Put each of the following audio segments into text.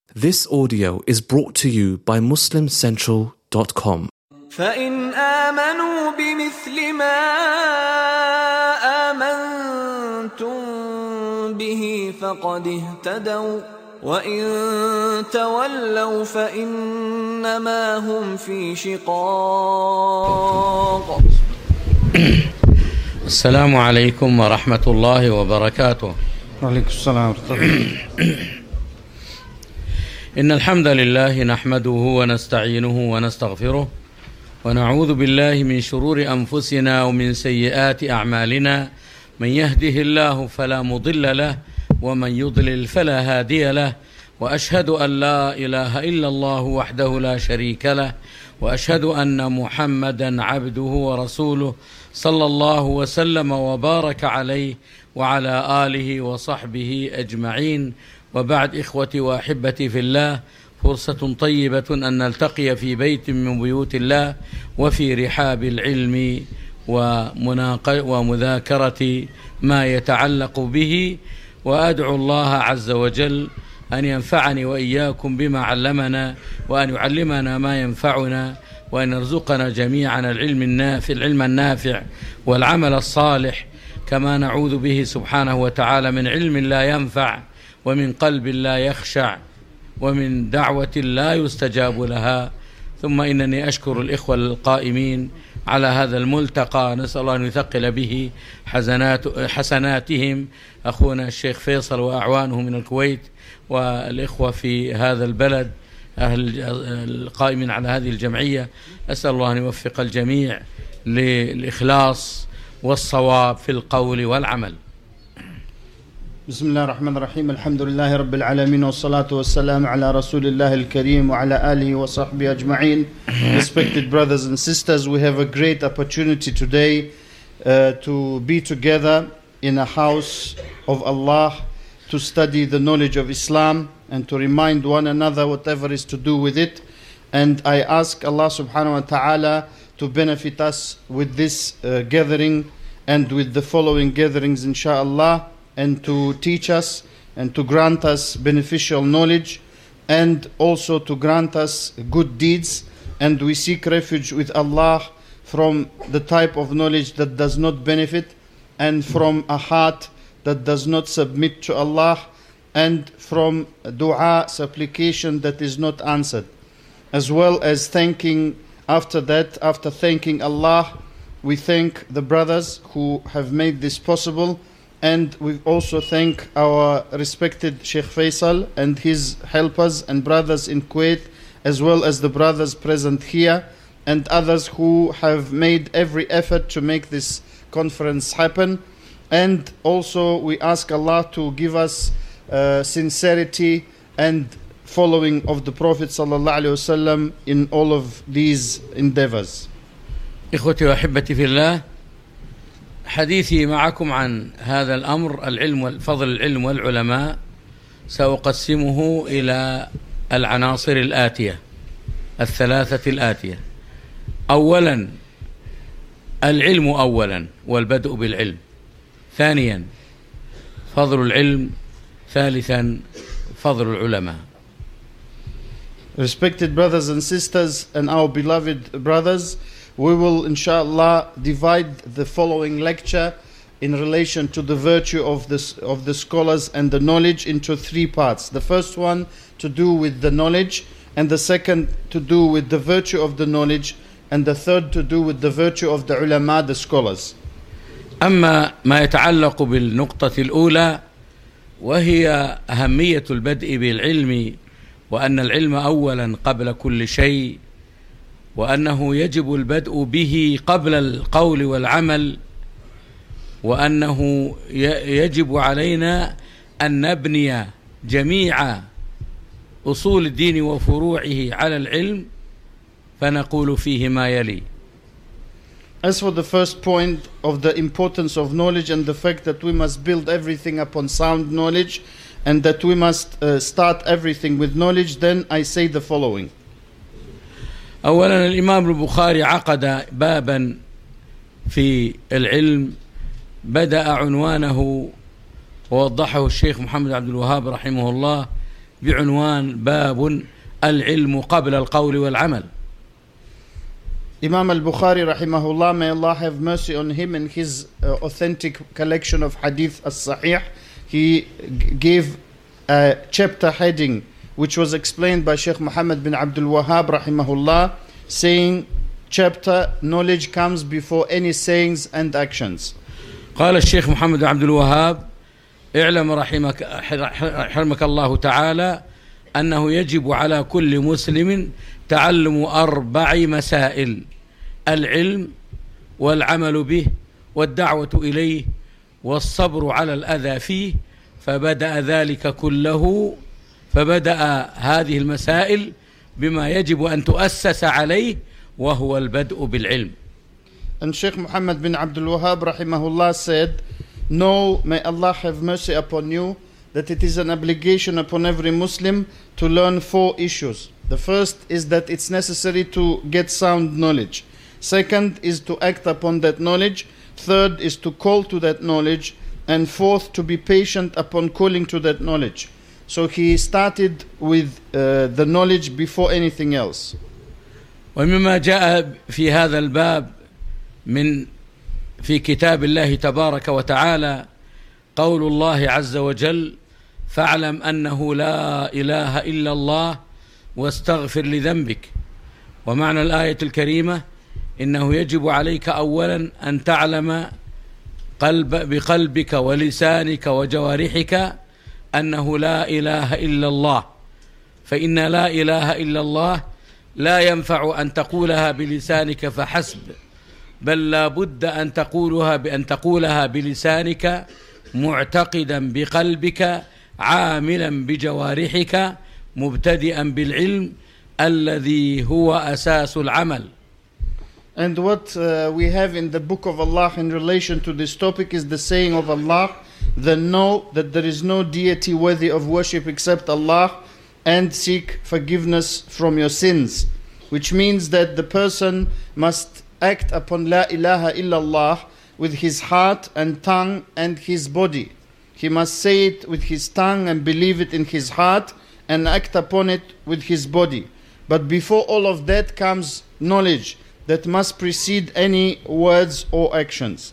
This audio is brought to you by MuslimCentral.com. فإن آمنوا بمثل ما آمنتم به فقد اهتدوا وإن تولوا فإنما هم في شقاق. السلام عليكم ورحمة الله وبركاته. وعليكم السلام ورحمة الله. إن الحمد لله نحمده ونستعينه ونستغفره ونعوذ بالله من شرور أنفسنا ومن سيئات أعمالنا، من يهده الله فلا مضل له ومن يضلل فلا هادي له، وأشهد أن لا إله إلا الله وحده لا شريك له، وأشهد أن محمدا عبده ورسوله صلى الله وسلم وبارك عليه وعلى آله وصحبه أجمعين. وبعد، إخوتي وأحبتي في الله، فرصة طيبة أن نلتقي في بيت من بيوت الله وفي رحاب العلم ومذاكرة ما يتعلق به، وأدعو الله عز وجل أن ينفعني وإياكم بما علمنا، وأن يعلمنا ما ينفعنا، وأن يرزقنا جميعا العلم النافع والعمل الصالح، كما نعوذ به سبحانه وتعالى من علم لا ينفع، ومن قلب لا يخشع، ومن دعوة لا يستجاب لها. ثم إنني أشكر الإخوة القائمين على هذا الملتقى، نسأل الله أن يثقل به حسناتهم، أخونا الشيخ فيصل وأعوانه من الكويت، والإخوة في هذا البلد القائمين على هذه الجمعية. أسأل الله أن يوفق الجميع للإخلاص والصواب في القول والعمل. بسم الله الرحمن الرحيم. الحمد لله رب العالمين، والصلاة والسلام على رسول الله الكريم وعلى آله وصحبه أجمعين. Respected brothers and sisters, we have a great opportunity today to be together in a house of Allah to study the knowledge of Islam and to remind one another whatever is to do with it. And I ask Allah subhanahu wa ta'ala to benefit us with this gathering and with the following gatherings inshallah, and to teach us and to grant us beneficial knowledge and also to grant us good deeds. And we seek refuge with Allah from the type of knowledge that does not benefit, and from a heart that does not submit to Allah, and from dua, supplication that is not answered. As well as thanking, after thanking Allah, we thank the brothers who have made this possible. And we also thank our respected Sheikh Faisal and his helpers and brothers in Kuwait, as well as the brothers present here and others who have made every effort to make this conference happen. And also we ask Allah to give us sincerity and following of the Prophet ﷺ in all of these endeavors. إخوتي وأحبتي في الله، حديثي معكم عن هذا الأمر، العلم، فضل العلم والعلماء، سأقسمه إلى العناصر الآتية، الثلاثة الآتية. أولا العلم أولا والبدء بالعلم، ثانيا فضل العلم، ثالثا فضل العلماء. Respected brothers and sisters and our beloved brothers, we will inshallah divide the following lecture in relation to the virtue of the scholars and the knowledge into three parts. The first one to do with the knowledge, and the second to do with the virtue of the knowledge, and the third to do with the virtue of the ulama, the scholars. أما ما يتعلق بالنقطة الأولى، وهي أهمية البدء بالعلم، وأن العلم أولا قبل كل شيء، وأنه يجب البدء به قبل القول والعمل، وأنه يجب علينا أن نبني جميع أصول الدين وفروعه على العلم، فنقول فيه ما يلي. As for the first point of the importance of knowledge and the fact that we must build everything upon sound knowledge and that we must start everything with knowledge, then I say the following. أولا، الإمام البخاري عقد بابا في العلم بدأ عنوانه ووضحه الشيخ محمد عبد الوهاب رحمه الله بعنوان باب العلم قبل القول والعمل. Imam al-Bukhari rahimahullah, may Allah have mercy on him, and his authentic collection of hadith as-sahih, he gave a chapter heading which was explained by Sheikh Muhammad bin Abdul Wahhab rahimahullah, saying chapter knowledge comes before any sayings and actions. قال الشيخ محمد بن عبد الوهاب: اعلم رحمك الله تعالى أنه يجب على كل مسلم تعلم 4 مسائل: العلم والعمل به والدعوة إليه والصبر على الأذى فيه. فبدأ هذه المسائل بما يجب أن تؤسس عليه، وهو البدء بالعلم. And Sheikh Muhammad bin Abdul Wahhab rahimahullah said, "Know, may Allah have mercy upon you, that it is an obligation upon every Muslim to learn 4 issues. The first is that it's necessary to get sound knowledge. Second is to act upon that knowledge. Third is to call to that knowledge. And fourth, to be patient upon calling to that knowledge." So he started with the knowledge before anything else. ومما جاء في هذا الباب في كتاب الله تبارك وتعالى قول الله عز وجل: فاعلم أنه لا إله إلا الله واستغفر لذنبك. ومعنى الآية الكريمة إنه يجب عليك أولا أن تعلم بقلبك ولسانك وجوارحك أنه لا إله إلا الله، فإن لا إله إلا الله لا ينفع أن تقولها بلسانك فحسب، بل لا بد أن تقولها بلسانك معتقدا بقلبك عاملا بجوارحك مبتدئا بالعلم الذي هو أساس العمل. And what we have in the book of Allah in relation to this topic is the saying of Allah, then know that there is no deity worthy of worship except Allah, and seek forgiveness from your sins. Which means that the person must act upon La ilaha illallah with his heart and tongue and his body. He must say it with his tongue and believe it in his heart and act upon it with his body. But before all of that comes knowledge that must precede any words or actions.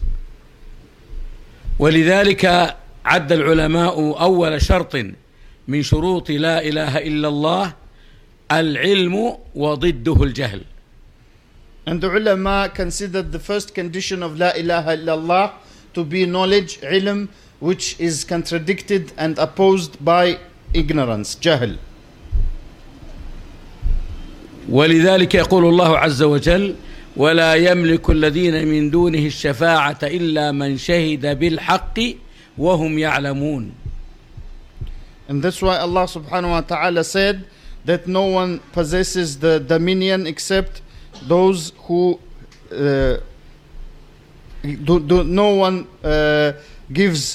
ولذلك عد العلماء أول شرط من شروط لا إله إلا الله العلم وضده الجهل. And the ulama considered the first condition of La ilaha illallah to be knowledge, ilm, which is contradicted and opposed by ignorance, jahl. ولذلك يقول الله عز وجل: ولا يملك الذين من دونه الشفاعة إلا من شهد بالحق وهم يعلمون. And that's why Allah subhanahu wa ta'ala said that no one possesses the dominion except those who no one gives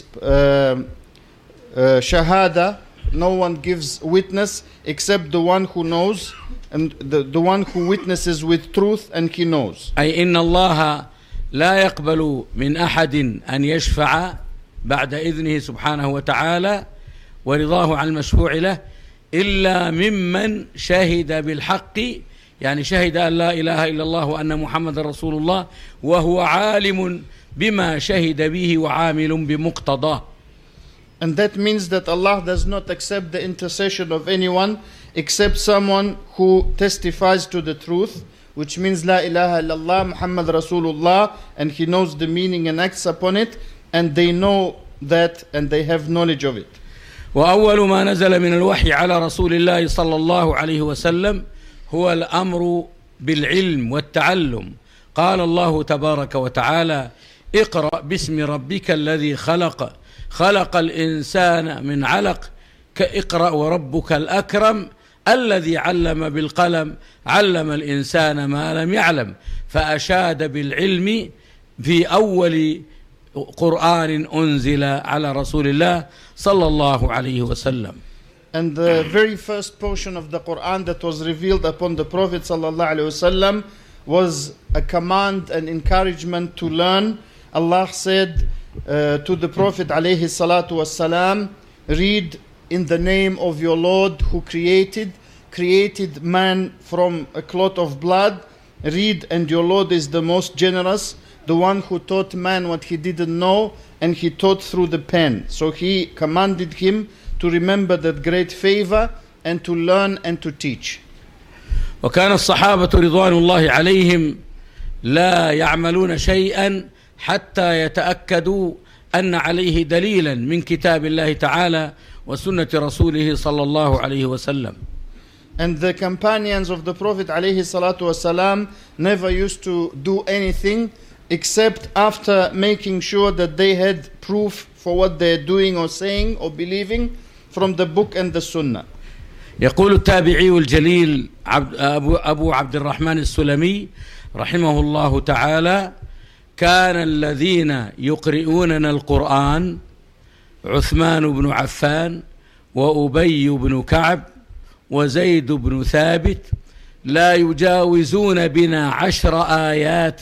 shahada, no one gives witness except the one who knows, and the one who witnesses with truth and he knows. أي إن الله لا يقبل من أحد أن يشفع بعد إذنه سبحانه وتعالى ورضاه عن المشفوع له إلا ممن شهد بالحق، يعني شهد أن لا إله إلا الله وأن محمد رسول الله وهو عالم بما شهد به وعامل بمقتضاه. And that means that Allah does not accept the intercession of anyone except someone who testifies to the truth, which means La ilaha illallah Muhammad Rasulullah, and he knows the meaning and acts upon it, and they know that and they have knowledge of it. وأول ما نزل من الوحي على رسول الله صلى الله عليه وسلم هو الأمر بالعلم والتعلم. قال الله تبارك وتعالى: اقرأ باسم ربك الذي خلق، خلق الإنسان من علق، اقرأ وربك الأكرم الذي علم بالقلم، علم الإنسان ما لم يعلم. فأشاد بالعلم في أول قرآن أنزل على رسول الله صلى الله عليه وسلم. And the very first portion of the Quran that was revealed upon the Prophet sallallahu alaihi wasallam was a command and encouragement to learn. Allah said to the Prophet alayhi salatu wasalam, read in the name of your Lord who created man from a clot of blood. Read, and your Lord is the most generous, the one who taught man what he didn't know, and he taught through the pen. So he commanded him to remember that great favor and to learn and to teach. وكان الصحابة رضوان الله عليهم لا يعملون شيئا حتى يتأكدوا أن عليه دليلا من كتاب الله تعالى وسنة رسوله صلى الله عليه وسلم. And the companions of the Prophet عليه الصلاة والسلام never used to do anything except after making sure that they had proof for what they're doing or saying or believing from the book and the sunnah. يقول التابعي الجليل أبو عبد الرحمن السلمي رحمه الله تعالى: كان الذين يقرؤوننا القرآن عثمان بن عفان وأبي بن كعب وزيد بن ثابت لا يجاوزون بنا 10 آيات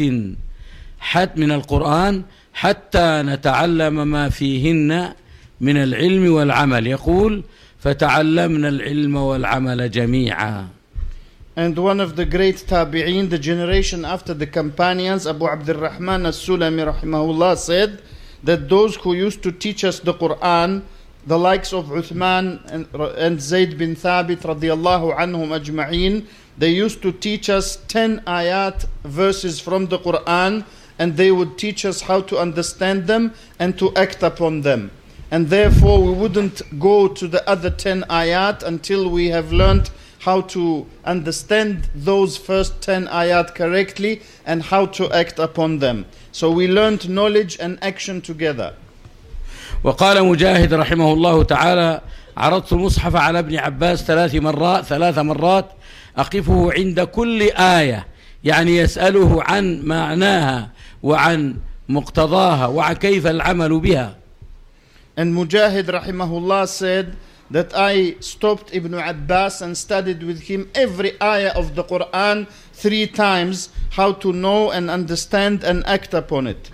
من القرآن حتى نتعلم ما فيهن من العلم والعمل. يقول: فتعلمنا العلم والعمل جميعا. And one of the great tabi'in, the generation after the companions, Abu Abdurrahman as-Sulami rahimahullah, said that those who used to teach us the Quran, the likes of Uthman and Zayd bin Thabit radiyallahu anhum ajma'in, they used to teach us 10 ayat verses from the Quran, and they would teach us how to understand them and to act upon them. And therefore we wouldn't go to the other 10 ayat until we have learned how to understand those first 10 ayat correctly and how to act upon them. So we learned knowledge and action together. وقال مجاهد رحمه الله تعالى: عرضت المصحف على ابن عباس 3 مرات أقفه عند كل آية، يعني يسأله عن معناها وعن مقتضاها وعن كيف العمل بها. And Mujahid rahimahullah said that I stopped Ibn Abbas and studied with him every ayah of the Quran 3 times, how to know and understand and act upon it.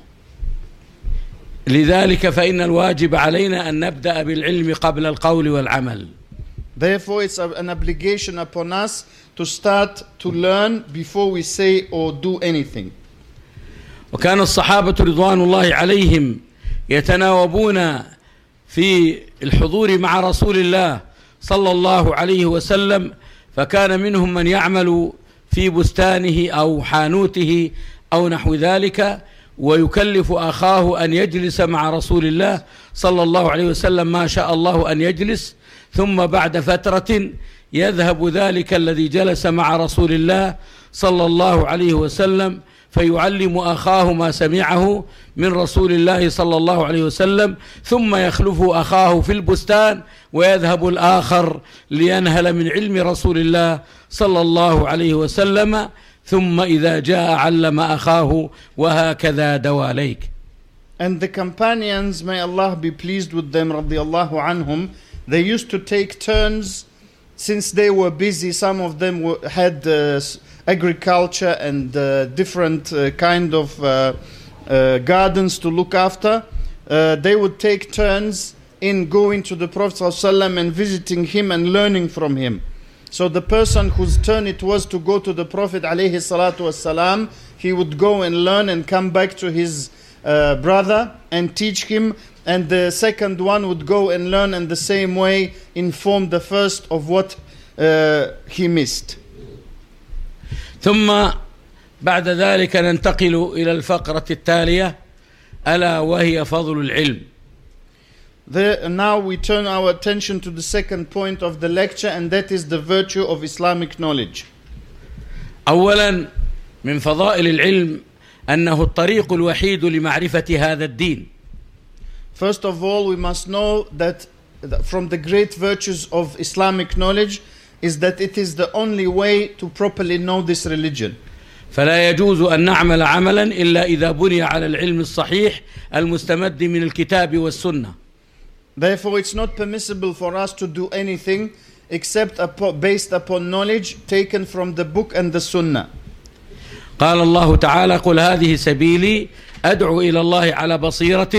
لذلك فإن الواجب علينا أن نبدأ بالعلم قبل القول والعمل. Therefore it's an obligation upon us to start to learn before we say or do anything. وكان الصحابة رضوان الله عليهم يتناوبون في الحضور مع رسول الله صلى الله عليه وسلم، فكان منهم من يعمل في بستانه أو حانوته أو نحو ذلك، ويكلف أخاه أن يجلس مع رسول الله صلى الله عليه وسلم ما شاء الله أن يجلس، ثم بعد فترة يذهب ذلك الذي جلس مع رسول الله صلى الله عليه وسلم فيعلم أخاه ما سمعه من رسول الله صلى الله عليه وسلم، ثم يخلف أخاه في البستان ويذهب الآخر لينهل من علم رسول الله صلى الله عليه وسلم، ثم إذا جاء علم أخاه، وهكذا دواليك. And the companions, may Allah be pleased with them, radiyallahu anhum, they used to take turns since they were busy. Some of them had agriculture and different kind of gardens to look after. They would take turns in going to the Prophet ﷺ and visiting him and learning from him. So the person whose turn it was to go to the Prophet ﷺ, he would go and learn and come back to his brother and teach him, and the second one would go and learn and the same way inform the first of what he missed. ثم بعد ذلك ننتقل إلى الفقرة التالية ألا وهي فضل العلم. Now we turn our attention to the second point of the lecture, and that is the virtue of Islamic knowledge. أولا من فضائل العلم أنه الطريق الوحيد لمعرفة هذا الدين. First of all, we must know that from the great virtues of Islamic knowledge is that it is the only way to properly know this religion. فلا يجوز أن نعمل عملا إلا إذا بني على العلم الصحيح المستمد من الكتاب والسنة. Therefore, it's not permissible for us to do anything except based upon knowledge taken from the book and the sunnah. قال الله تعالى: قل هذه سبيلي أدعو إلى الله على بصيرة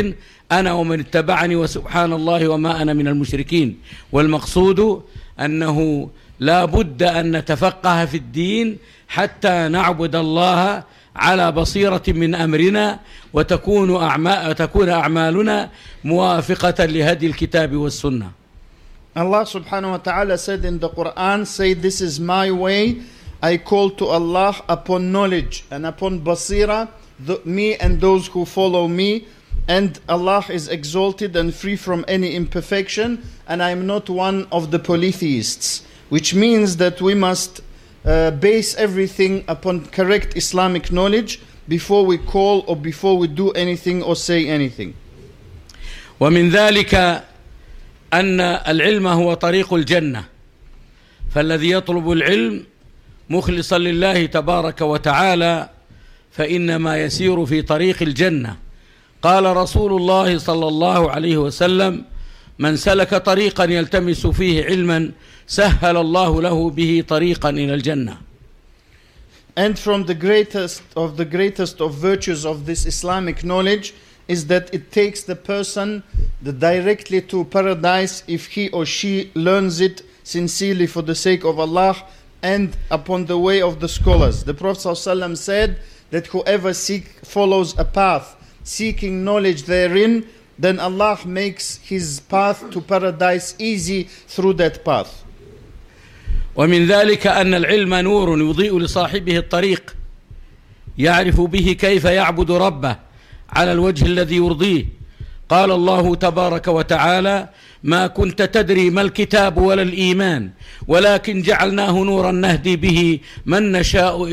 أنا ومن اتبعني وسبحان الله وما أنا من المشركين. والمقصود أنه لا بد أن نتفقه في الدين حتى نعبد الله على بصيرة من أمرنا وتكون أعمالنا موافقة لهدي الكتاب والسنة. Allah subhanahu wa ta'ala said in the Quran, say, this is my way, I call to Allah upon knowledge and upon basira, me and those who follow me, and Allah is exalted and free from any imperfection, and I am not one of the polytheists, which means that we must base everything upon correct Islamic knowledge before we call or before we do anything or say anything. ومن ذلك أن العلم هو طريق الجنة، فالذي يطلب العلم مخلصا لله تبارك وتعالى فإنما يسير في طريق الجنة. قال رسول الله صلى الله عليه وسلم: من سلك طريقا يلتمس فيه علما سهل الله له به طريقا إلى الجنة. And from the greatest of virtues of this Islamic knowledge is that it takes the person directly to paradise if he or she learns it sincerely for the sake of Allah and upon the way of the scholars. The Prophet ﷺ said that whoever follows a path seeking knowledge therein, then Allah makes his path to paradise easy through that path. ومن ذلك أن العلم نور يضيء لصاحبه الطريق يعرف به كيف يعبد ربه على الوجه الذي يرضيه. قال الله تبارك وتعالى: ما كنت تدري ما الكتاب ولا الإيمان ولكن جعلناه نورا نهدي به من نشاء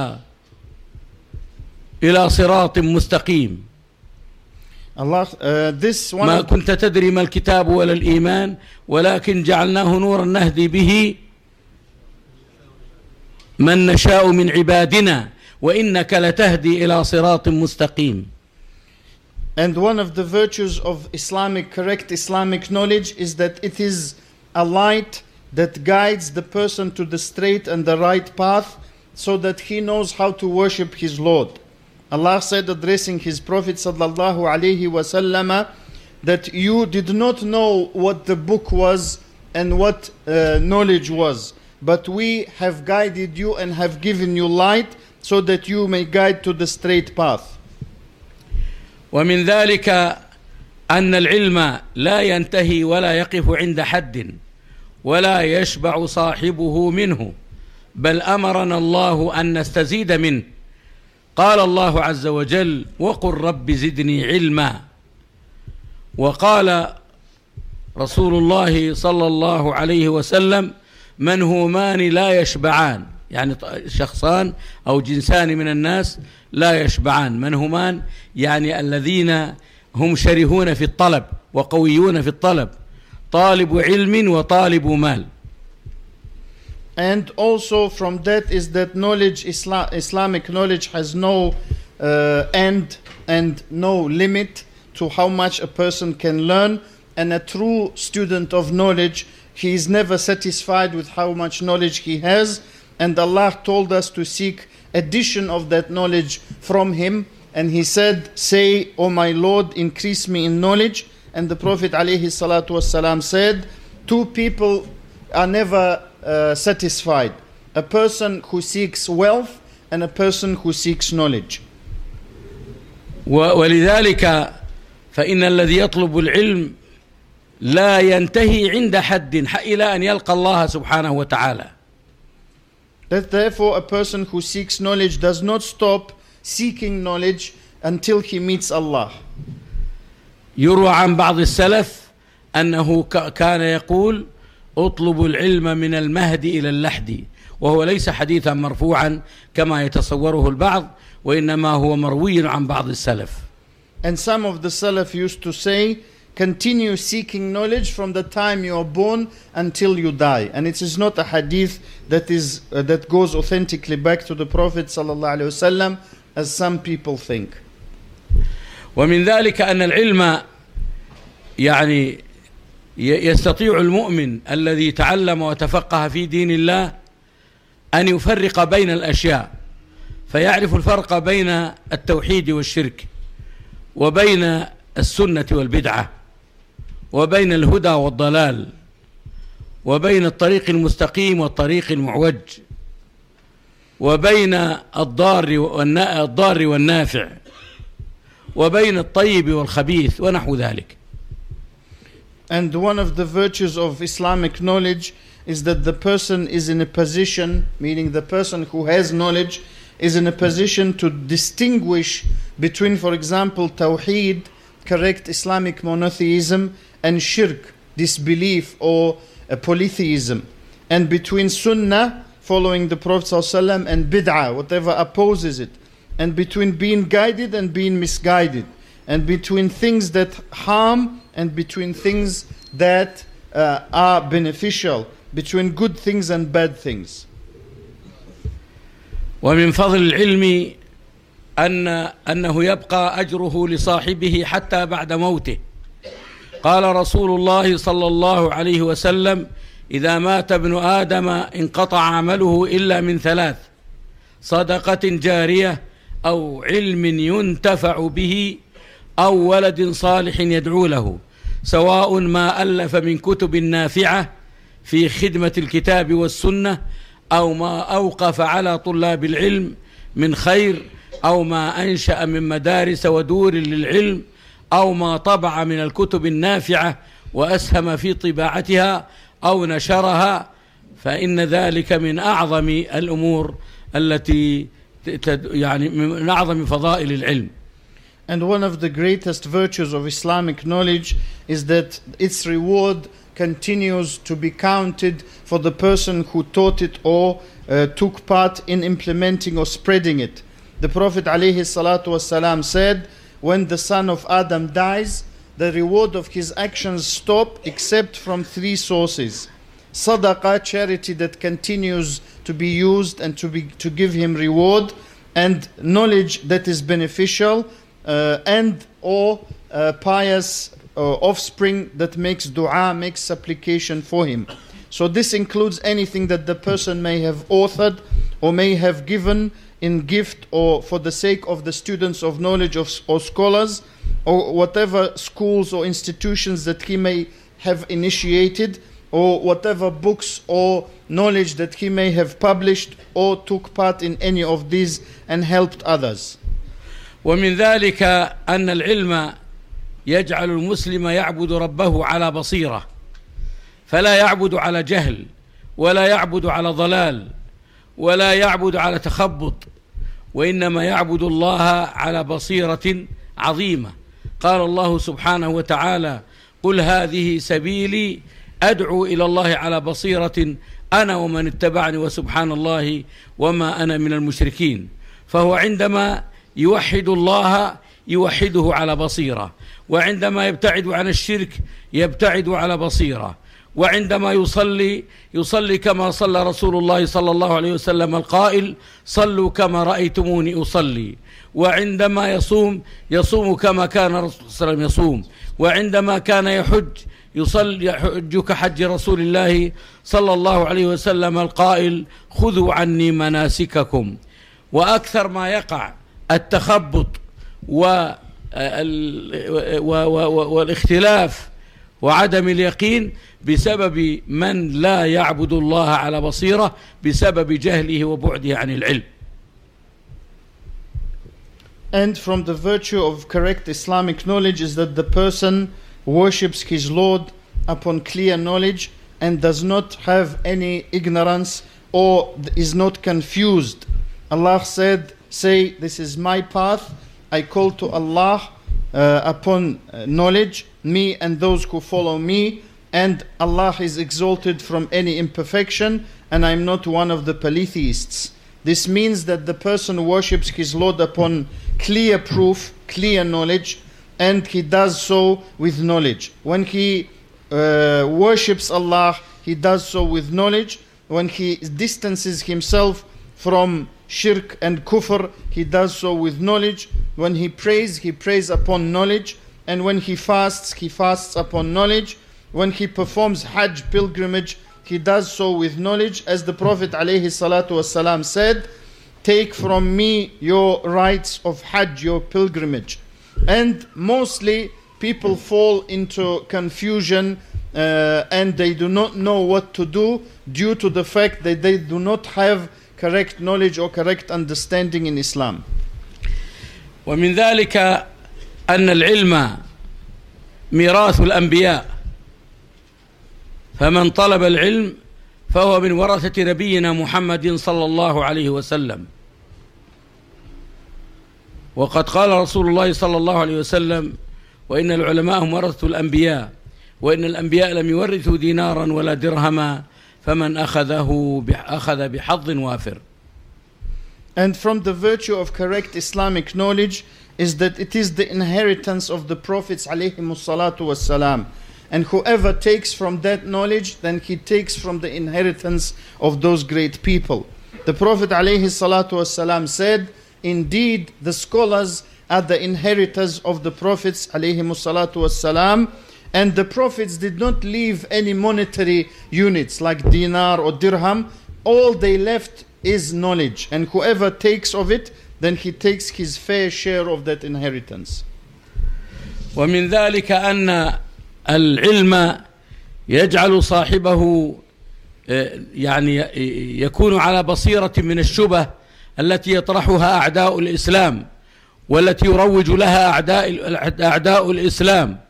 إلى صراط مستقيم. ما كنت تدري ما الكتاب ولا الإيمان ولكن جعلناه نورا نهدي به من نشاء من عبادنا وإنك لتهدي إلى صراط مستقيم. And one of the virtues of correct Islamic knowledge is that it is a light that guides the person to the straight and the right path so that he knows how to worship his Lord. Allah said, addressing his Prophet sallallahu alaihi wasallam, that you did not know what the book was and what knowledge was, but we have guided you and have given you light so that you may guide to the straight path. ومن ذلك أن العلم لا ينتهي ولا يقف عند حد ولا يشبع صاحبه منه، بل أمرنا الله أن نستزيد منه. قال الله عز وجل: وقل رب زدني علما. وقال رسول الله صلى الله عليه وسلم: منهومان لا يشبعان، يعني شخصان أو جنسان من الناس لا يشبعان. منهومان يعني الذين هم شرهون في الطلب وقويون في الطلب، طالب علم وطالب مال. And also from that is that knowledge, Islamic knowledge has no end and no limit to how much a person can learn. And a true student of knowledge, he is never satisfied with how much knowledge he has. And Allah told us to seek addition of that knowledge from Him. And He said, say, O my Lord, increase me in knowledge. And the Prophet ﷺ said, two people are never satisfied: a person who seeks wealth and a person who seeks knowledge. ولذلك فإن الذي يطلب العلم لا ينتهي عند حد إلى أن يلقى الله سبحانه وتعالى. That therefore a person who seeks knowledge does not stop seeking knowledge until he meets Allah. يروى عن بعض السلف أنه كان يقول: اطلب العلم من المهد إلى اللحد، وهو ليس حديثا مرفوعا كما يتصوره البعض، وإنما هو مروي عن بعض السلف. And some of the Salaf used to say, continue seeking knowledge from the time you are born until you die. And it is not a hadith that goes authentically back to the Prophet sallallahu alaihi wasallam, as some people think. ومن ذلك أن العلم يعني يستطيع المؤمن الذي تعلم وتفقه في دين الله أن يفرق بين الأشياء، فيعرف الفرق بين التوحيد والشرك وبين السنة والبدعة، وبين الهدى والضلال، وبين الطريق المستقيم والطريق المعوج، وبين الضار والنافع، وبين الطيب والخبيث ونحو ذلك. And one of the virtues of Islamic knowledge is that the person is in a position, meaning the person who has knowledge is in a position to distinguish between, for example, Tawheed, correct Islamic monotheism, and Shirk, disbelief or polytheism, and between Sunnah, following the Prophet ﷺ, and Bid'ah, whatever opposes it, and between being guided and being misguided, and between things that harm and between things that are beneficial, between good things and bad things. ومن فضل العلم أنه يبقى أجره لصاحبه حتى بعد موته. قال رسول الله صلى الله عليه وسلم: إذا مات ابن آدم انقطع عمله إلا من ثلاث: صدقة جارية، أو علم ينتفع به، أو ولد صالح يدعو له، سواء ما ألف من كتب نافعة في خدمة الكتاب والسنة، أو ما أوقف على طلاب العلم من خير، أو ما أنشأ من مدارس ودور للعلم، أو ما طبع من الكتب النافعة وأسهم في طباعتها أو نشرها، فإن ذلك من أعظم الأمور التي يعني من أعظم فضائل العلم. And one of the greatest virtues of Islamic knowledge is that its reward continues to be counted for the person who taught it or took part in implementing or spreading it. The Prophet ﷺ said, when the son of Adam dies, the reward of his actions stop except from three sources: sadaqah, charity that continues to be used and to give him reward, and knowledge that is beneficial, and or pious offspring that makes dua, makes supplication for him. So this includes anything that the person may have authored or may have given in gift or for the sake of the students of knowledge or scholars, or whatever schools or institutions that he may have initiated, or whatever books or knowledge that he may have published or took part in any of these and helped others. ومن ذلك أن العلم يجعل المسلم يعبد ربه على بصيرة، فلا يعبد على جهل، ولا يعبد على ضلال، ولا يعبد على تخبط، وإنما يعبد الله على بصيرة عظيمة. قال الله سبحانه وتعالى: قل هذه سبيلي أدعو إلى الله على بصيرة أنا ومن اتبعني وسبحان الله وما أنا من المشركين. فهو عندما يوحد الله يوحده على بصيرة، وعندما يبتعد عن الشرك يبتعد على بصيرة، وعندما يصلي كما صلى رسول الله صلى الله عليه وسلم القائل: صلوا كما رأيتموني أصلي. وعندما يصوم كما كان رسول الله صلى الله عليه وسلم يصوم. وعندما كان يحج كحج رسول الله صلى الله عليه وسلم القائل: خذوا عني مناسككم. وأكثر ما يقع التخبط والاختلاف وعدم اليقين بسبب من لا يعبد الله على بصيرة، بسبب جهله وبعده عن العلم. And from the virtue of correct Islamic knowledge is that the person worships his Lord upon clear knowledge and does not have any ignorance or is not confused. Allah said, say, this is my path, I call to Allah upon knowledge, me and those who follow me, and Allah is exalted from any imperfection, and I am not one of the polytheists. This means that the person worships his Lord upon clear proof, clear knowledge, and he does so with knowledge. When he worships Allah, he does so with knowledge. When he distances himself from shirk and kufr, he does so with knowledge. When he prays upon knowledge. And when he fasts upon knowledge. When he performs Hajj pilgrimage, he does so with knowledge. As the Prophet ﷺ said, take from me your rites of Hajj, your pilgrimage. And mostly people fall into confusion and they do not know what to do due to the fact that they do not have correct knowledge or correct understanding in Islam. ومن ذلك أن العلم ميراث الأنبياء، فمن طلب العلم فهو من ورثة نبينا محمد صلى الله عليه وسلم. وقد قال رسول الله صلى الله عليه وسلم: وإن العلماء هم ورثة الأنبياء، وإن الأنبياء لم يورثوا دينارا ولا درهما، فمن أخذ بحظ وافر. And from the virtue of correct Islamic knowledge is that it is the inheritance of the Prophets ﷺ. And whoever takes from that knowledge, then he takes from the inheritance of those great people. The Prophet ﷺ said, indeed, the scholars are the inheritors of the Prophets ﷺ, and the Prophets did not leave any monetary units like dinar or dirham. All they left is knowledge, and whoever takes of it, then he takes his fair share of that inheritance. ومن ذلك أن العلم يجعل صاحبه يعني يكون على بصيرة من الشبه التي يطرحها أعداء الإسلام والتي يروج لها أعداء الإسلام.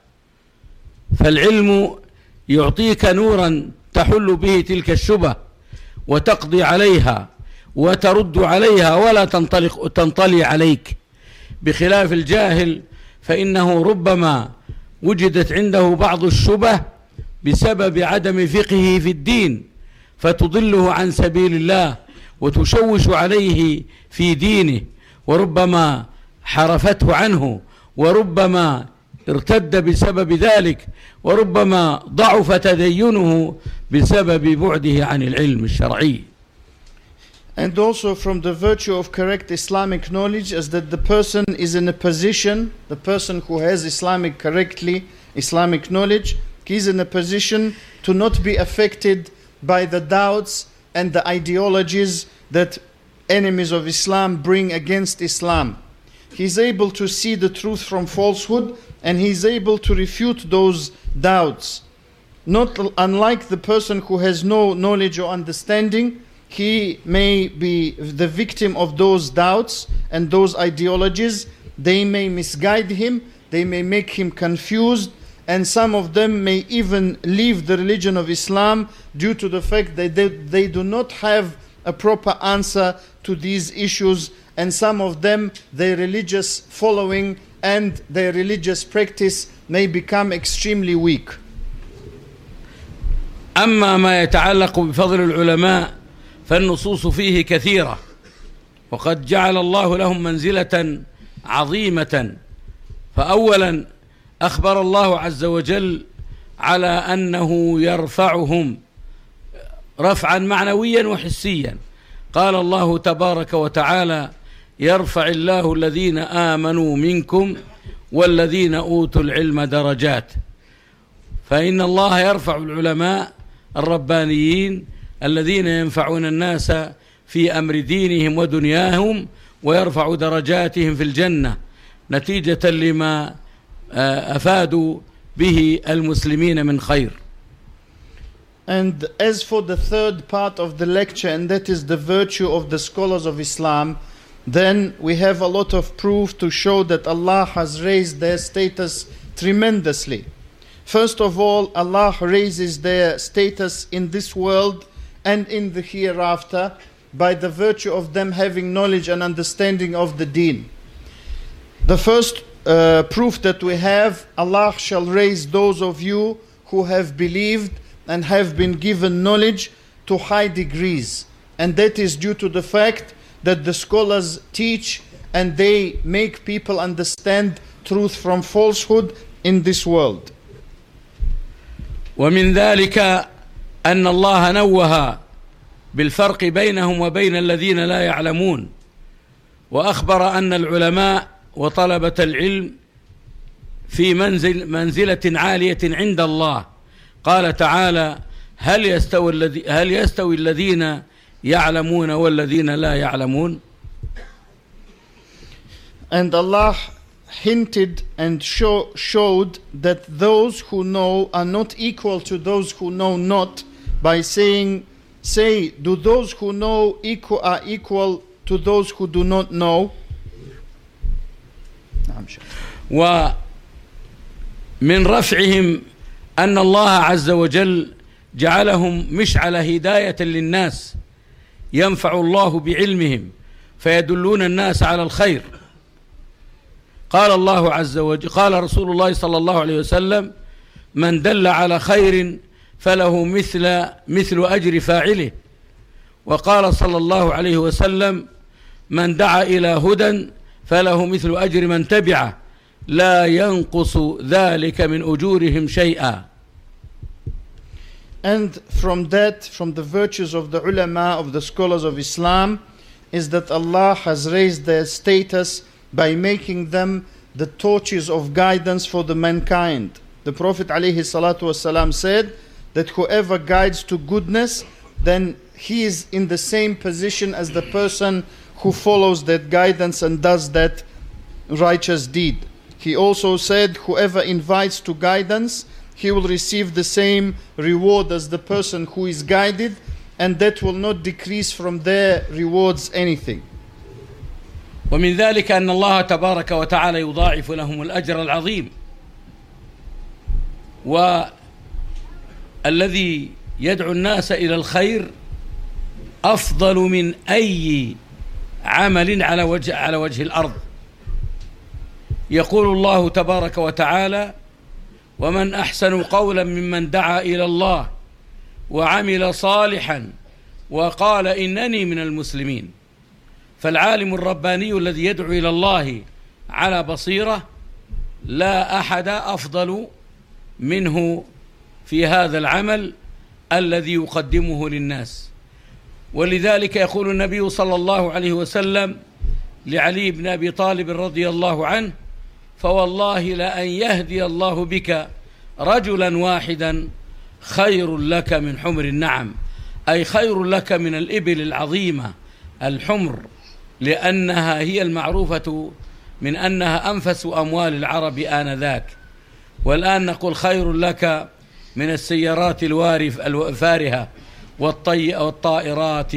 فالعلم يعطيك نورا تحل به تلك الشبه وتقضي عليها وترد عليها ولا تنطلي عليك، بخلاف الجاهل فإنه ربما وجدت عنده بعض الشبه بسبب عدم فقهه في الدين فتضله عن سبيل الله وتشوش عليه في دينه، وربما حرفته عنه، وربما ارتد بسبب ذلك، وربما ضعف تدينه بسبب بعده عن العلم الشرعي. And also from the virtue of correct Islamic knowledge is that the person is in a position, the person who has Islamic knowledge, he is in a position to not be affected by the doubts and the ideologies that enemies of Islam bring against Islam. He is able to see the truth from falsehood, and he is able to refute those doubts. Not unlike the person who has no knowledge or understanding, he may be the victim of those doubts and those ideologies. They may misguide him, they may make him confused, and some of them may even leave the religion of Islam due to the fact that they do not have a proper answer to these issues, and some of them, their religious following and their religious practice may become extremely weak. أما ما يتعلق بفضل العلماء فالنصوص فيه كثيرة، وقد جعل الله لهم منزلة عظيمة. فأولا أخبر الله عز وجل على أنه يرفعهم رفعا معنويا وحسيا. قال الله تبارك وتعالى: يرفع الله الذين آمنوا منكم والذين أوتوا العلم درجات. فإن الله يرفع العلماء الربانيين الذين ينفعون الناس في أمر دينهم ودنياهم، ويرفع درجاتهم في الجنة نتيجة لما أفادوا به المسلمين من خير. And as for the third part of the lecture, and that is the virtue of the scholars of Islam, then we have a lot of proof to show that Allah has raised their status tremendously. First of all, Allah raises their status in this world and in the hereafter by the virtue of them having knowledge and understanding of the deen. The first proof that we have, Allah shall raise those of you who have believed and have been given knowledge to high degrees. And that is due to the fact that the scholars teach and they make people understand truth from falsehood in this world. ومن ذلك أن الله نوه بالفرق بينهم وبين الذين لا يعلمون، وأخبر أن العلماء وطلبة العلم في منزلة عالية عند الله. قال تعالى: هل يستوي الذين يعلمون والذين لا يعلمون. And Allah hinted and showed that those who know are not equal to those who know not by saying, say, do those who know are equal to those who do not know? ومن رفعهم أن الله عز وجل جعلهم مشعل هداية للناس ينفع الله بعلمهم فيدلون الناس على الخير. قال الله عز وجل، قال رسول الله صلى الله عليه وسلم: من دل على خير فله مثل أجر فاعله. وقال صلى الله عليه وسلم: من دعا إلى هدى فله مثل أجر من تبعه لا ينقص ذلك من أجورهم شيئا. And from the virtues of the ulama, of the scholars of Islam, is that Allah has raised their status by making them the torches of guidance for the mankind. The Prophet ﷺ said that whoever guides to goodness, then he is in the same position as the person who follows that guidance and does that righteous deed. He also said, whoever invites to guidance, he will receive the same reward as the person who is guided, and that will not decrease from their rewards anything. ومن ذلك أن الله تبارك وتعالى يضاعف لهم الأجر العظيم. والذي يدعو الناس إلى الخير أفضل من أي عمل على وجه الأرض. يقول الله تبارك وتعالى: ومن أحسن قولا ممن دعا إلى الله وعمل صالحا وقال إنني من المسلمين. فالعالم الرباني الذي يدعو إلى الله على بصيرة لا أحد أفضل منه في هذا العمل الذي يقدمه للناس. ولذلك يقول النبي صلى الله عليه وسلم لعلي بن أبي طالب رضي الله عنه: فوالله لأن يهدي الله بك رجلا واحدا خير لك من حمر النعم، أي خير لك من الإبل العظيمة الحمر، لأنها هي المعروفة من أنها أنفس أموال العرب آنذاك. والآن نقول خير لك من السيارات الفارهة والطائرات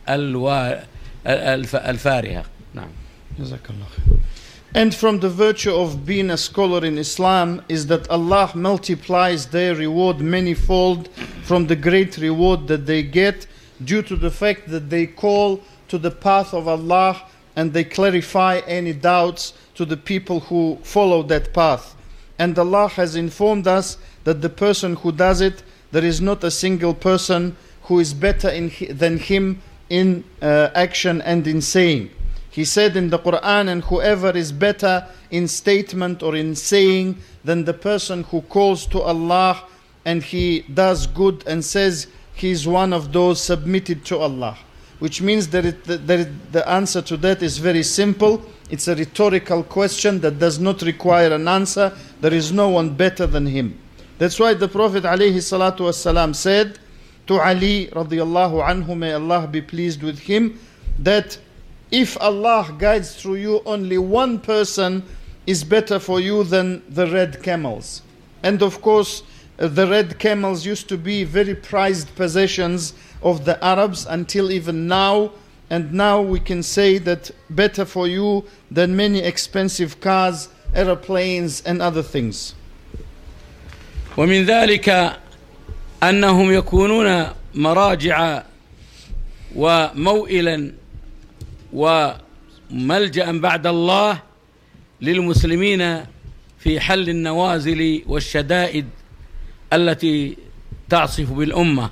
الفارهة. نعم. جزاك الله خير. And from the virtue of being a scholar in Islam is that Allah multiplies their reward manifold from the great reward that they get due to the fact that they call to the path of Allah and they clarify any doubts to the people who follow that path. And Allah has informed us that the person who does it, there is not a single person who is better than him in action and in saying. He said in the Quran, and whoever is better in statement or in saying than the person who calls to Allah and he does good and says he is one of those submitted to Allah. Which means that the answer to that is very simple. It's a rhetorical question that does not require an answer. There is no one better than him. That's why the Prophet ﷺ said to Ali radiallahu anhu, may Allah be pleased with him, that if Allah guides through you, only one person is better for you than the red camels. And of course, the red camels used to be very prized possessions of the Arabs until even now. And now we can say that better for you than many expensive cars, airplanes and other things. ومن ذلك أنهم يكونون مراجع وموئلا وملجأ بعد الله للمسلمين في حل النوازل والشدائد التي تعصف بالأمة،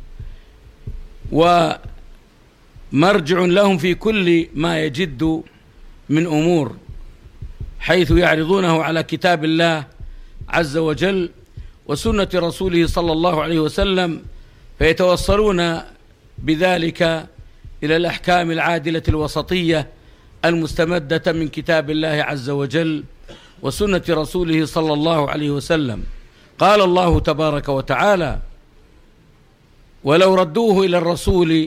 ومرجع لهم في كل ما يجد من أمور، حيث يعرضونه على كتاب الله عز وجل وسنة رسوله صلى الله عليه وسلم، فيتوصلون بذلك إلى الأحكام العادلة الوسطية المستمدة من كتاب الله عز وجل وسنة رسوله صلى الله عليه وسلم. قال الله تبارك وتعالى: ولو ردوه إلى الرسول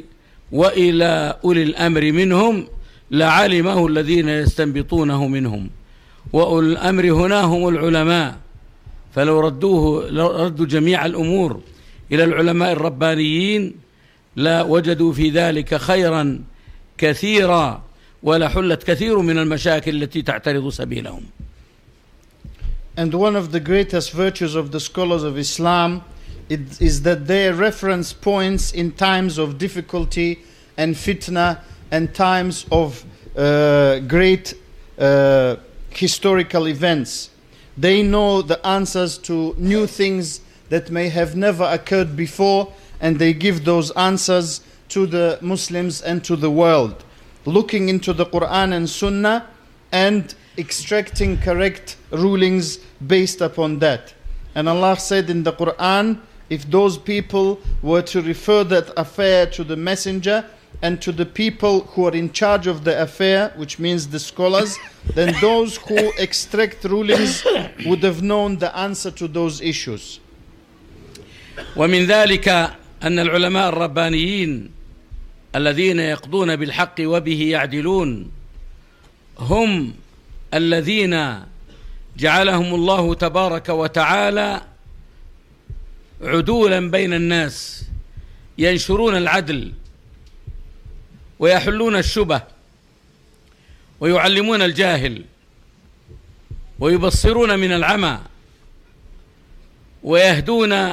وإلى أولي الأمر منهم لعلمه الذين يستنبطونه منهم وأولو الأمر هنا هم العلماء، فلو ردوا جميع الأمور إلى العلماء الربانيين لا وجدوا في ذلك خيرا كثيرا، ولا حلت كثير من المشاكل التي تعترض سبيلهم. And one of the greatest virtues of the scholars of Islam is that they reference points in times of difficulty and fitna and times of great historical events. They know the answers to new things that may have never occurred before, and they give those answers to the Muslims and to the world, looking into the Quran and Sunnah and extracting correct rulings based upon that. And Allah said in the Quran, if those people were to refer that affair to the messenger and to the people who are in charge of the affair, which means the scholars, then those who extract rulings would have known the answer to those issues. ومن ذلك أن العلماء الربانيين الذين يقضون بالحق وبه يعدلون هم الذين جعلهم الله تبارك وتعالى عدولا بين الناس، ينشرون العدل ويحلون الشبه ويعلمون الجاهل ويبصرون من العمى ويهدون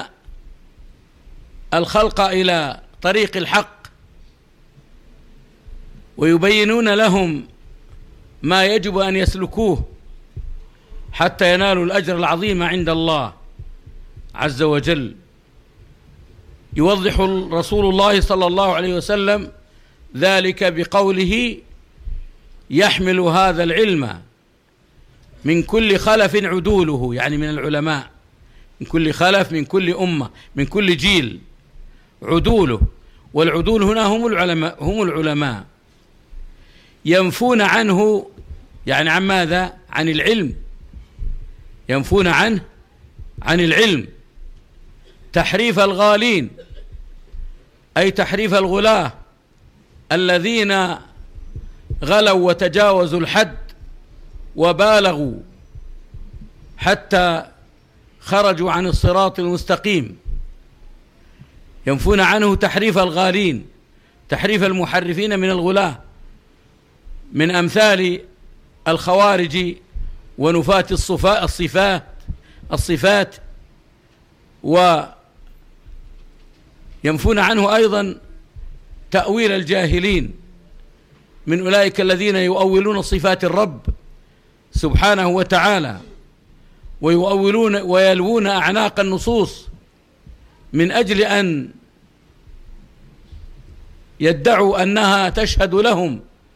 الخلق إلى طريق الحق ويبينون لهم ما يجب أن يسلكوه حتى ينالوا الأجر العظيم عند الله عز وجل. يوضح رسول الله صلى الله عليه وسلم ذلك بقوله: يحمل هذا العلم من كل خلف عدوله، يعني من العلماء، من كل خلف، من كل أمة، من كل جيل عدوله. والعدول هنا هم العلماء ينفون عنه، يعني عن ماذا؟ عن العلم، ينفون عنه عن العلم تحريف الغالين، أي تحريف الغلاة الذين غلوا وتجاوزوا الحد وبالغوا حتى خرجوا عن الصراط المستقيم. ينفون عنه تحريف الغالين، تحريف المحرفين من الغلاة، من أمثال الخوارج ونفاة الصفات، وينفون عنه أيضا تأويل الجاهلين من أولئك الذين يؤولون صفات الرب سبحانه وتعالى ويؤولون ويلوون أعناق النصوص من أجل أن يدعوا أنها تشهد لهم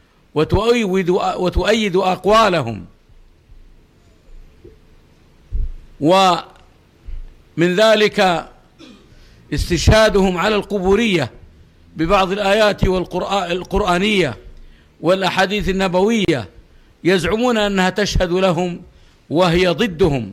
وتؤيد أقوالهم. ومن ذلك استشهادهم على القبورية ببعض الآيات القرآنية والأحاديث النبوية، يزعمون أنها تشهد لهم وهي ضدهم.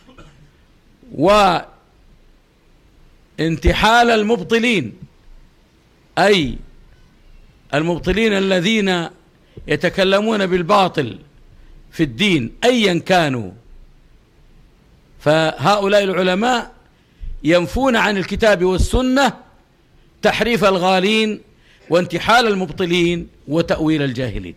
وانتحال المبطلين، أي المبطلين الذين يتكلمون بالباطل في الدين أيا كانوا، فهؤلاء العلماء ينفون عن الكتاب والسنة تحريف الغالين وانتحال المبطلين وتأويل الجاهلين.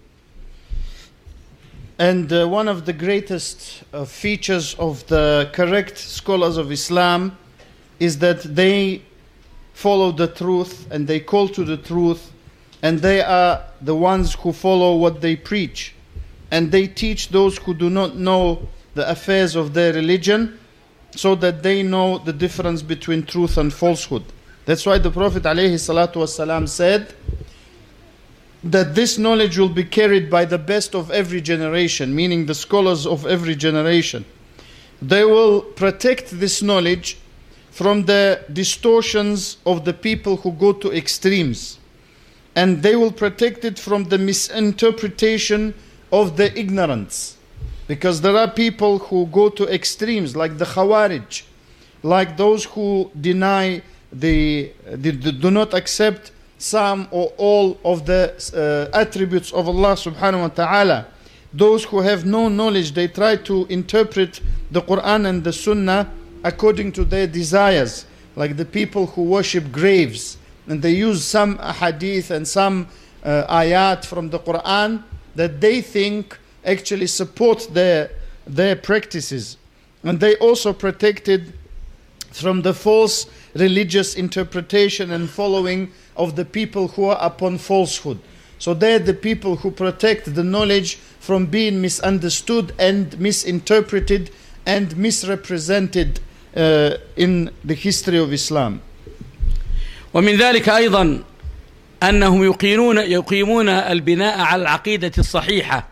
And one of the greatest features of the correct scholars of Islam is that they follow the truth and they call to the truth, and they are the ones who follow what they preach, and they teach those who do not know the affairs of their religion so that they know the difference between truth and falsehood. That's why the Prophet ﷺ said that this knowledge will be carried by the best of every generation, meaning the scholars of every generation. They will protect this knowledge from the distortions of the people who go to extremes, and they will protect it from the misinterpretation of the ignorance, because there are people who go to extremes, like the Khawarij, like those who deny do not accept some or all of the attributes of Allah subhanahu wa ta'ala. those who have no knowledge, they try to interpret the Quran and the Sunnah according to their desires, like the people who worship graves, and they use some hadith and some ayat from the Quran that they think actually support their practices. And they also protected from the false religious interpretation and following of the people who are upon falsehood. So they're the people who protect the knowledge from being misunderstood and misinterpreted and misrepresented in the history of Islam. ومن ذلك أيضا أنهم يقيمون البناء على العقيدة الصحيحة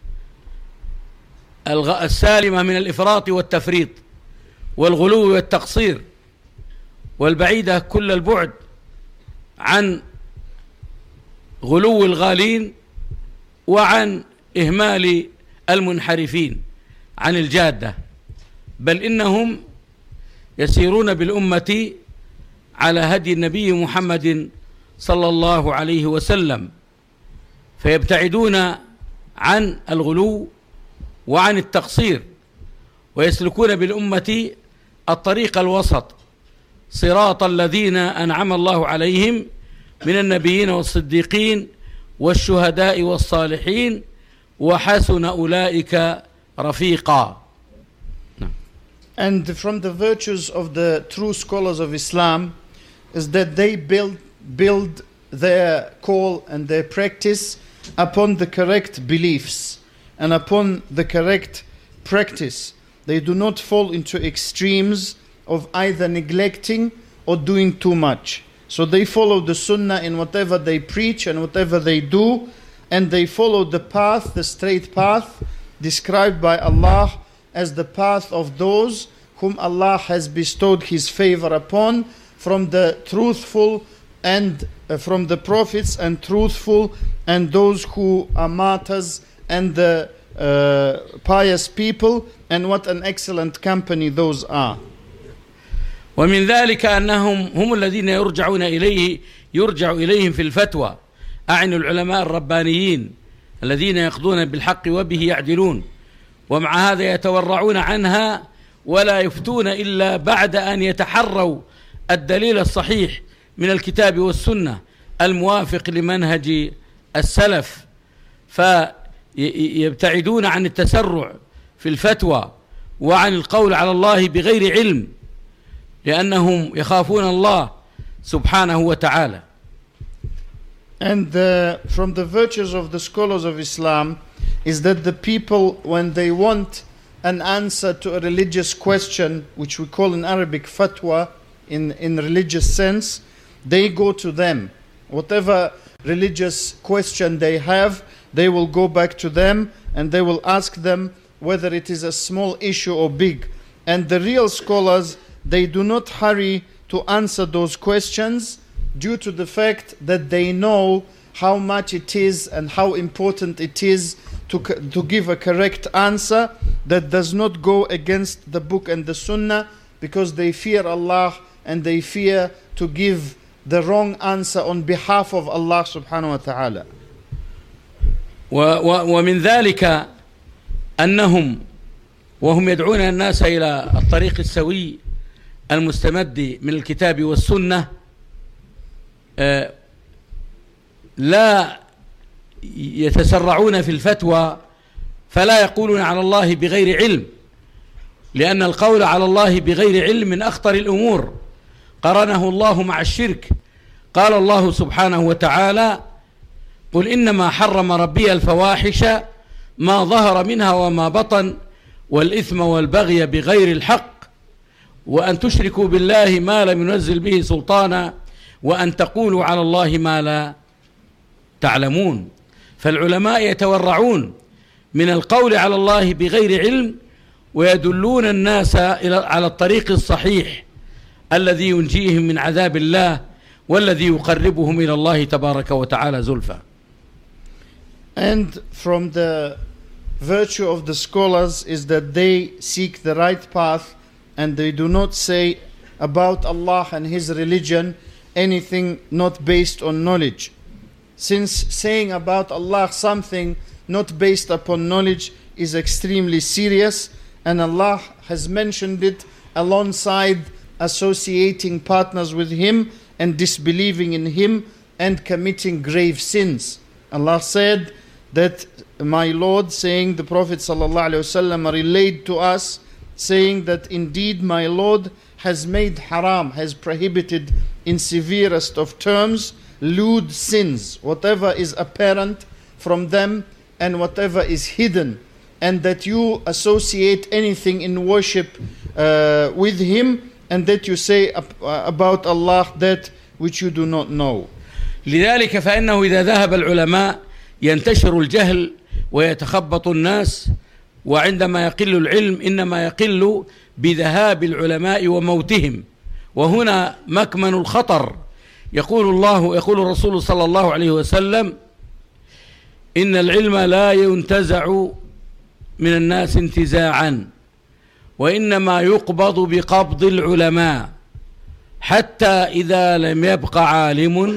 السالمة من الإفراط والتفريط والغلو والتقصير والبعيدة كل البعد عن غلو الغالين وعن إهمال المنحرفين عن الجادة، بل إنهم يسيرون بالأمة على هدي النبي محمد صلى الله عليه وسلم، فيبتعدون عن الغلو وعن التقصير ويسلكون بالأمة الطريق الوسط صراط الذين أنعم الله عليهم من النبيين والصديقين والشهداء والصالحين وحسن أولئك رفيقا. And from the virtues of the true scholars of Islam is that they build their call and their practice upon the correct beliefs and upon the correct practice. They do not fall into extremes of either neglecting or doing too much. So they follow the Sunnah in whatever they preach and whatever they do, and they follow the path, the straight path described by Allah as the path of those whom Allah has bestowed His favor upon, from the truthful and from the prophets and truthful, and those who are martyrs and the pious people, and what an excellent company those are. ومن ذلك أنهم هم الذين يرجع إليهم في الفتوى أعني العلماء الربانيين الذين يقضون بالحق وبه يعدلون، ومع هذا يتورعون عنها ولا يفتون إلا بعد أن يتحروا الدليل الصحيح من الكتاب والسنة الموافق لمنهج السلف، فيبتعدون عن التسرع في الفتوى وعن القول على الله بغير علم لأنهم يخافون الله سبحانه وتعالى. And from the virtues of the scholars of Islam is that the people, when they want an answer to a religious question, which we call in Arabic fatwa, in religious sense, they go to them. Whatever religious question they have, they will go back to them and they will ask them whether it is a small issue or big. And the real scholars, they do not hurry to answer those questions due to the fact that they know how much it is and how important it is to give a correct answer that does not go against the book and the sunnah, because they fear Allah and they fear to give the wrong answer on behalf of Allah subhanahu wa ta'ala. ومن ذلك أنهم وهم يدعون الناس إلى الطريق السوي المستمد من الكتاب والسنة لا يتسرعون في الفتوى، فلا يقولون على الله بغير علم، لأن القول على الله بغير علم من أخطر الأمور قرنه الله مع الشرك. قال الله سبحانه وتعالى: قل إنما حرم ربي الفواحش ما ظهر منها وما بطن والإثم والبغي بغير الحق وأن تشركوا بالله ما لم ينزل به سلطانا وأن تقولوا على الله ما لا تعلمون. فالعلماء يتورعون من القول على الله بغير علم ويدلون الناس على الطريق الصحيح الذي ينجيهم من عذاب الله والذي يقربهم إلى الله تبارك وتعالى زلفى. And from the virtue of the scholars is that they seek the right path and they do not say about Allah and His religion anything not based on knowledge. Since saying about Allah something not based upon knowledge is extremely serious, and Allah has mentioned it alongside associating partners with Him and disbelieving in Him and committing grave sins. Allah said that my Lord, saying the Prophet ﷺ relayed to us, saying that indeed my Lord has made haram, has prohibited in severest of terms, lewd sins, whatever is apparent from them and whatever is hidden, and that you associate anything in worship with Him, and that you say about Allah that which you do not know. لذلك فإنه إذا ذهب العلماء ينتشر الجهل ويتخبط الناس، وعندما يقل العلم إنما يقل بذهاب العلماء وموتهم، وهنا مكمن الخطر. يقول الرسول صلى الله عليه وسلم: إن العلم لا ينتزع من الناس انتزاعا، وإنما يقبض بقبض العلماء، حتى إذا لم يبق عالم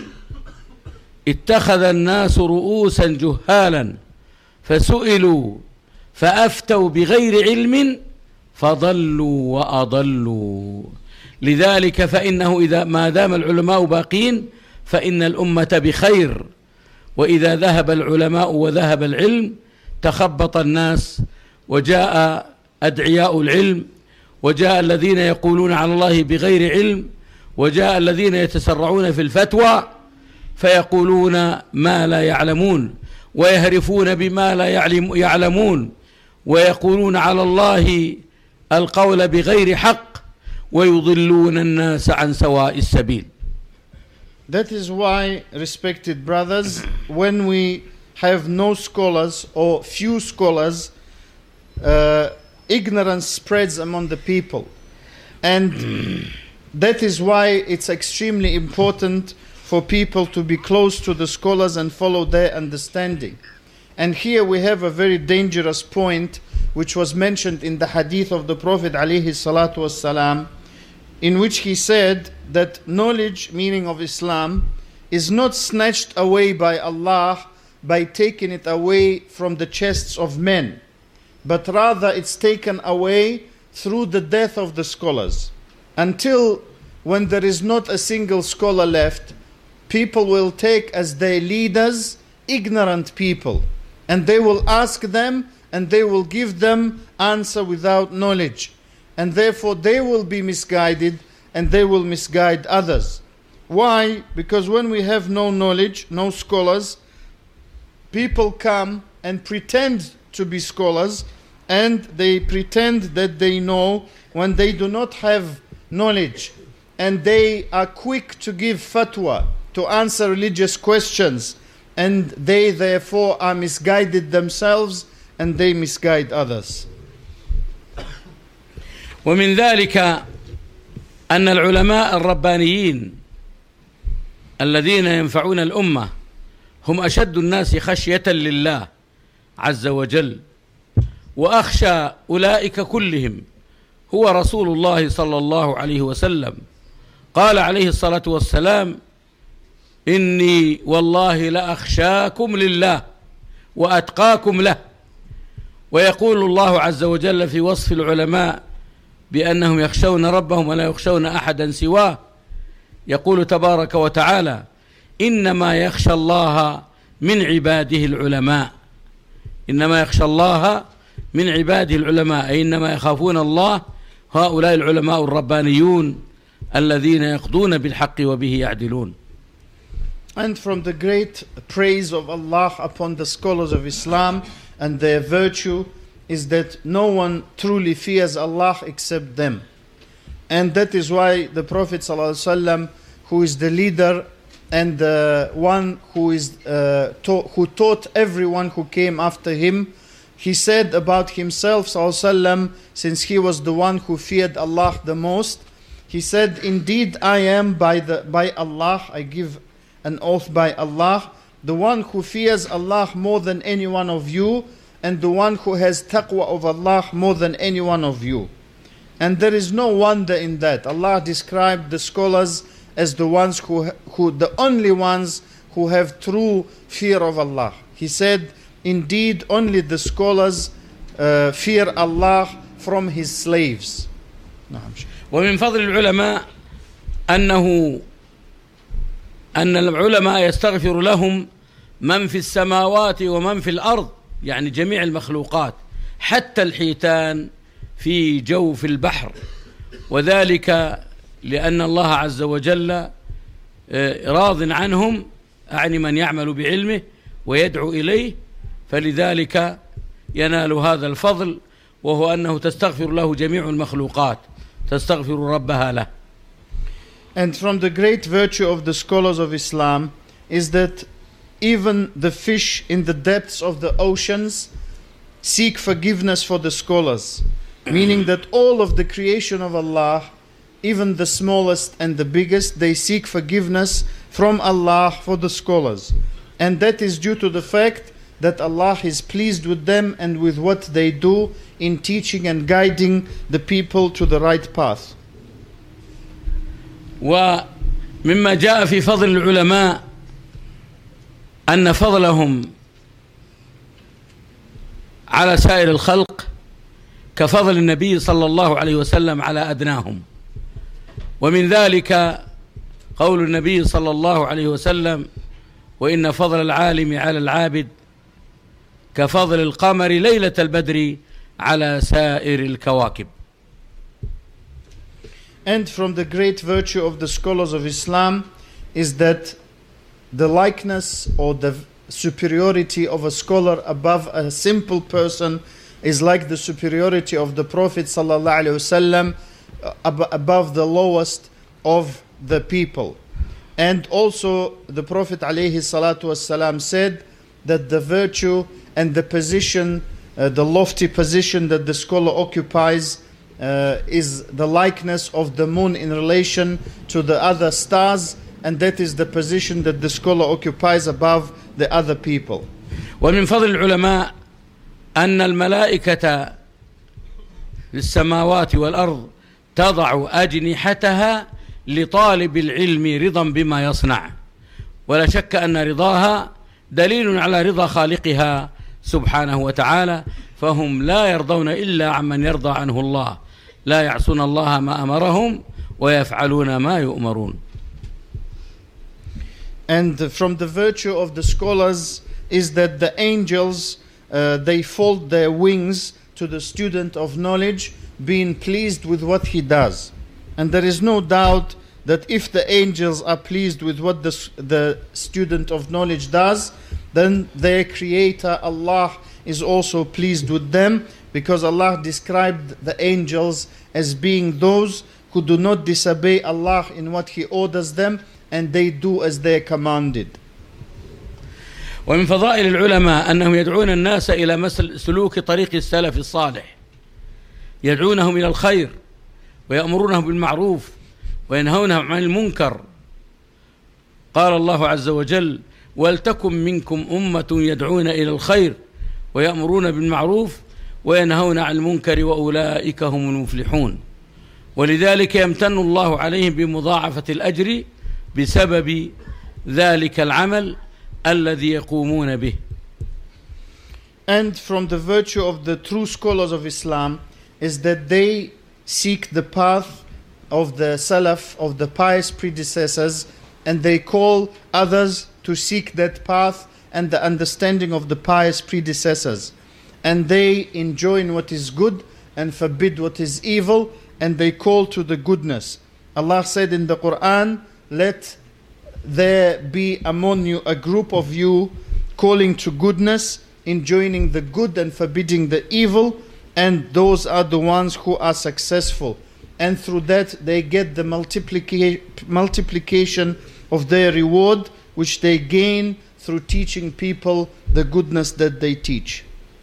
اتخذ الناس رؤوسا جهالا فسئلوا فأفتوا بغير علم فضلوا وأضلوا. لذلك فإنه إذا ما دام العلماء باقين فإن الأمة بخير، وإذا ذهب العلماء وذهب العلم تخبط الناس، وجاء أدعياء العلم، وجاء الذين يقولون على الله بغير علم، وجاء الذين يتسرعون في الفتوى فيقولون ما لا يعلمون، ويهرفون بما لا يعلمون، ويقولون على الله القول بغير حق، ويضلون الناس عن سواء السبيل. That is why, respected brothers, when we have no scholars or few scholars, ignorance spreads among the people. And that is why it's extremely important for people to be close to the scholars and follow their understanding. And here we have a very dangerous point which was mentioned in the hadith of the Prophet ﷺ, in which he said that knowledge, meaning of Islam, is not snatched away by Allah by taking it away from the chests of men, but rather it's taken away through the death of the scholars. Until when there is not a single scholar left, people will take as their leaders ignorant people, and they will ask them and they will give them answer without knowledge, and therefore they will be misguided and they will misguide others. Why? Because when we have no knowledge, no scholars, people come and pretend to be scholars, and they pretend that they know when they do not have knowledge, and they are quick to give fatwa, to answer religious questions, and they therefore are misguided themselves and they misguide others. ومن ذلك أن العلماء الربانيين الذين ينفعون الأمة هم أشد الناس خشية لله عز وجل، وأخشى أولئك كلهم هو رسول الله صلى الله عليه وسلم. قال عليه الصلاة والسلام: إني والله لأخشاكم لله وأتقاكم له. ويقول الله عز وجل في وصف العلماء بأنهم يخشون ربهم ولا يخشون أحدا سواه، يقول تبارك وتعالى: إنما يخشى الله من عباده العلماء. إنما يخشى الله من عباده العلماء، أي إنما يخافون الله هؤلاء العلماء الربانيون الذين يقضون بالحق وبه يعدلون. And from the great praise of Allah upon the scholars of Islam and their virtue is that no one truly fears Allah except them. And that is why the Prophet ﷺ, who is the leader and the one who is who taught everyone who came after him, he said about himself ﷺ, since he was the one who feared Allah the most, he said, indeed I am by Allah, I give an oath by Allah, the one who fears Allah more than any one of you, and the one who has taqwa of Allah more than any one of you. And there is no wonder in that. Allah described the scholars as the ones who the only ones who have true fear of Allah. He said, indeed only the scholars fear Allah from his slaves. ومن فضل العلماء أن العلماء يستغفر لهم من في السماوات ومن في الأرض، يعني جميع المخلوقات حتى الحيتان في جوف البحر، وذلك لأن الله عز وجل راض عنهم، أعني من يعمل بعلمه ويدعو إليه، فلذلك ينال هذا الفضل، وهو أنه تستغفر له جميع المخلوقات، تستغفر ربها له. And from the great virtue of the scholars of Islam is that even the fish in the depths of the oceans seek forgiveness for the scholars, meaning that all of the creation of Allah, even the smallest and the biggest, they seek forgiveness from Allah for the scholars. And that is due to the fact that Allah is pleased with them and with what they do in teaching and guiding the people to the right path. ومما جاء في فضل العلماء أن فضلهم على سائر الخلق كفضل النبي صلى الله عليه وسلم على أدناهم، ومن ذلك قول النبي صلى الله عليه وسلم: وإن فضل العالم على العابد كفضل القمر ليلة البدر على سائر الكواكب. And from the great virtue of the scholars of Islam is that the likeness or the superiority of a scholar above a simple person is like the superiority of the Prophet ﷺ above the lowest of the people. And also the Prophet ﷺ said that the virtue and the position, the lofty position that the scholar occupies is the likeness of the moon in relation to the other stars, and that is the position that the scholar occupies above the other people. ومن فضل العلماء أن الملائكة في السماوات والأرض تضع أجنحتها لطالب العلم رضا بما يصنع، ولا شك أن رضاها دليل على رضا خالقها سبحانه وتعالى، فهم لا يرضون إلا عمن يرضى عنه الله، لا يعصون الله ما أمرهم ويفعلون ما يؤمرون. And from the virtue of the scholars is that the angels, they fold their wings to the student of knowledge, being pleased with what he does. And there is no doubt that if the angels are pleased with what the student of knowledge does, then their creator Allah is also pleased with them, because Allah described the angels as being those who do not disobey Allah in what He orders them, and they do as they are commanded. ومن فضائل العلماء أنهم يدعون الناس إلى سلوك طريق السلف الصالح، يدعونهم إلى الخير ويأمرونهم بالمعروف وينهونهم عن المنكر. قال الله عز وجل: ولتكن منكم أمة يدعون إلى الخير ويأمرون بالمعروف وينهون عن المنكر وأولئك هم المفلحون. ولذلك يمتن الله عليهم بمضاعفة الأجر بسبب ذلك العمل الذي يقومون به. And from the virtue of the true scholars of Islam is that they seek the path of the Salaf, of the pious predecessors, and they call others to seek that path and the understanding of the pious predecessors. And they enjoin what is good and forbid what is evil, and they call to the goodness. Allah said in the Quran, let there be among you a group of you calling to goodness, enjoining the good and forbidding the evil, and those are the ones who are successful. And through that they get the multiplication of their reward, which they gain through teaching people the goodness that they teach.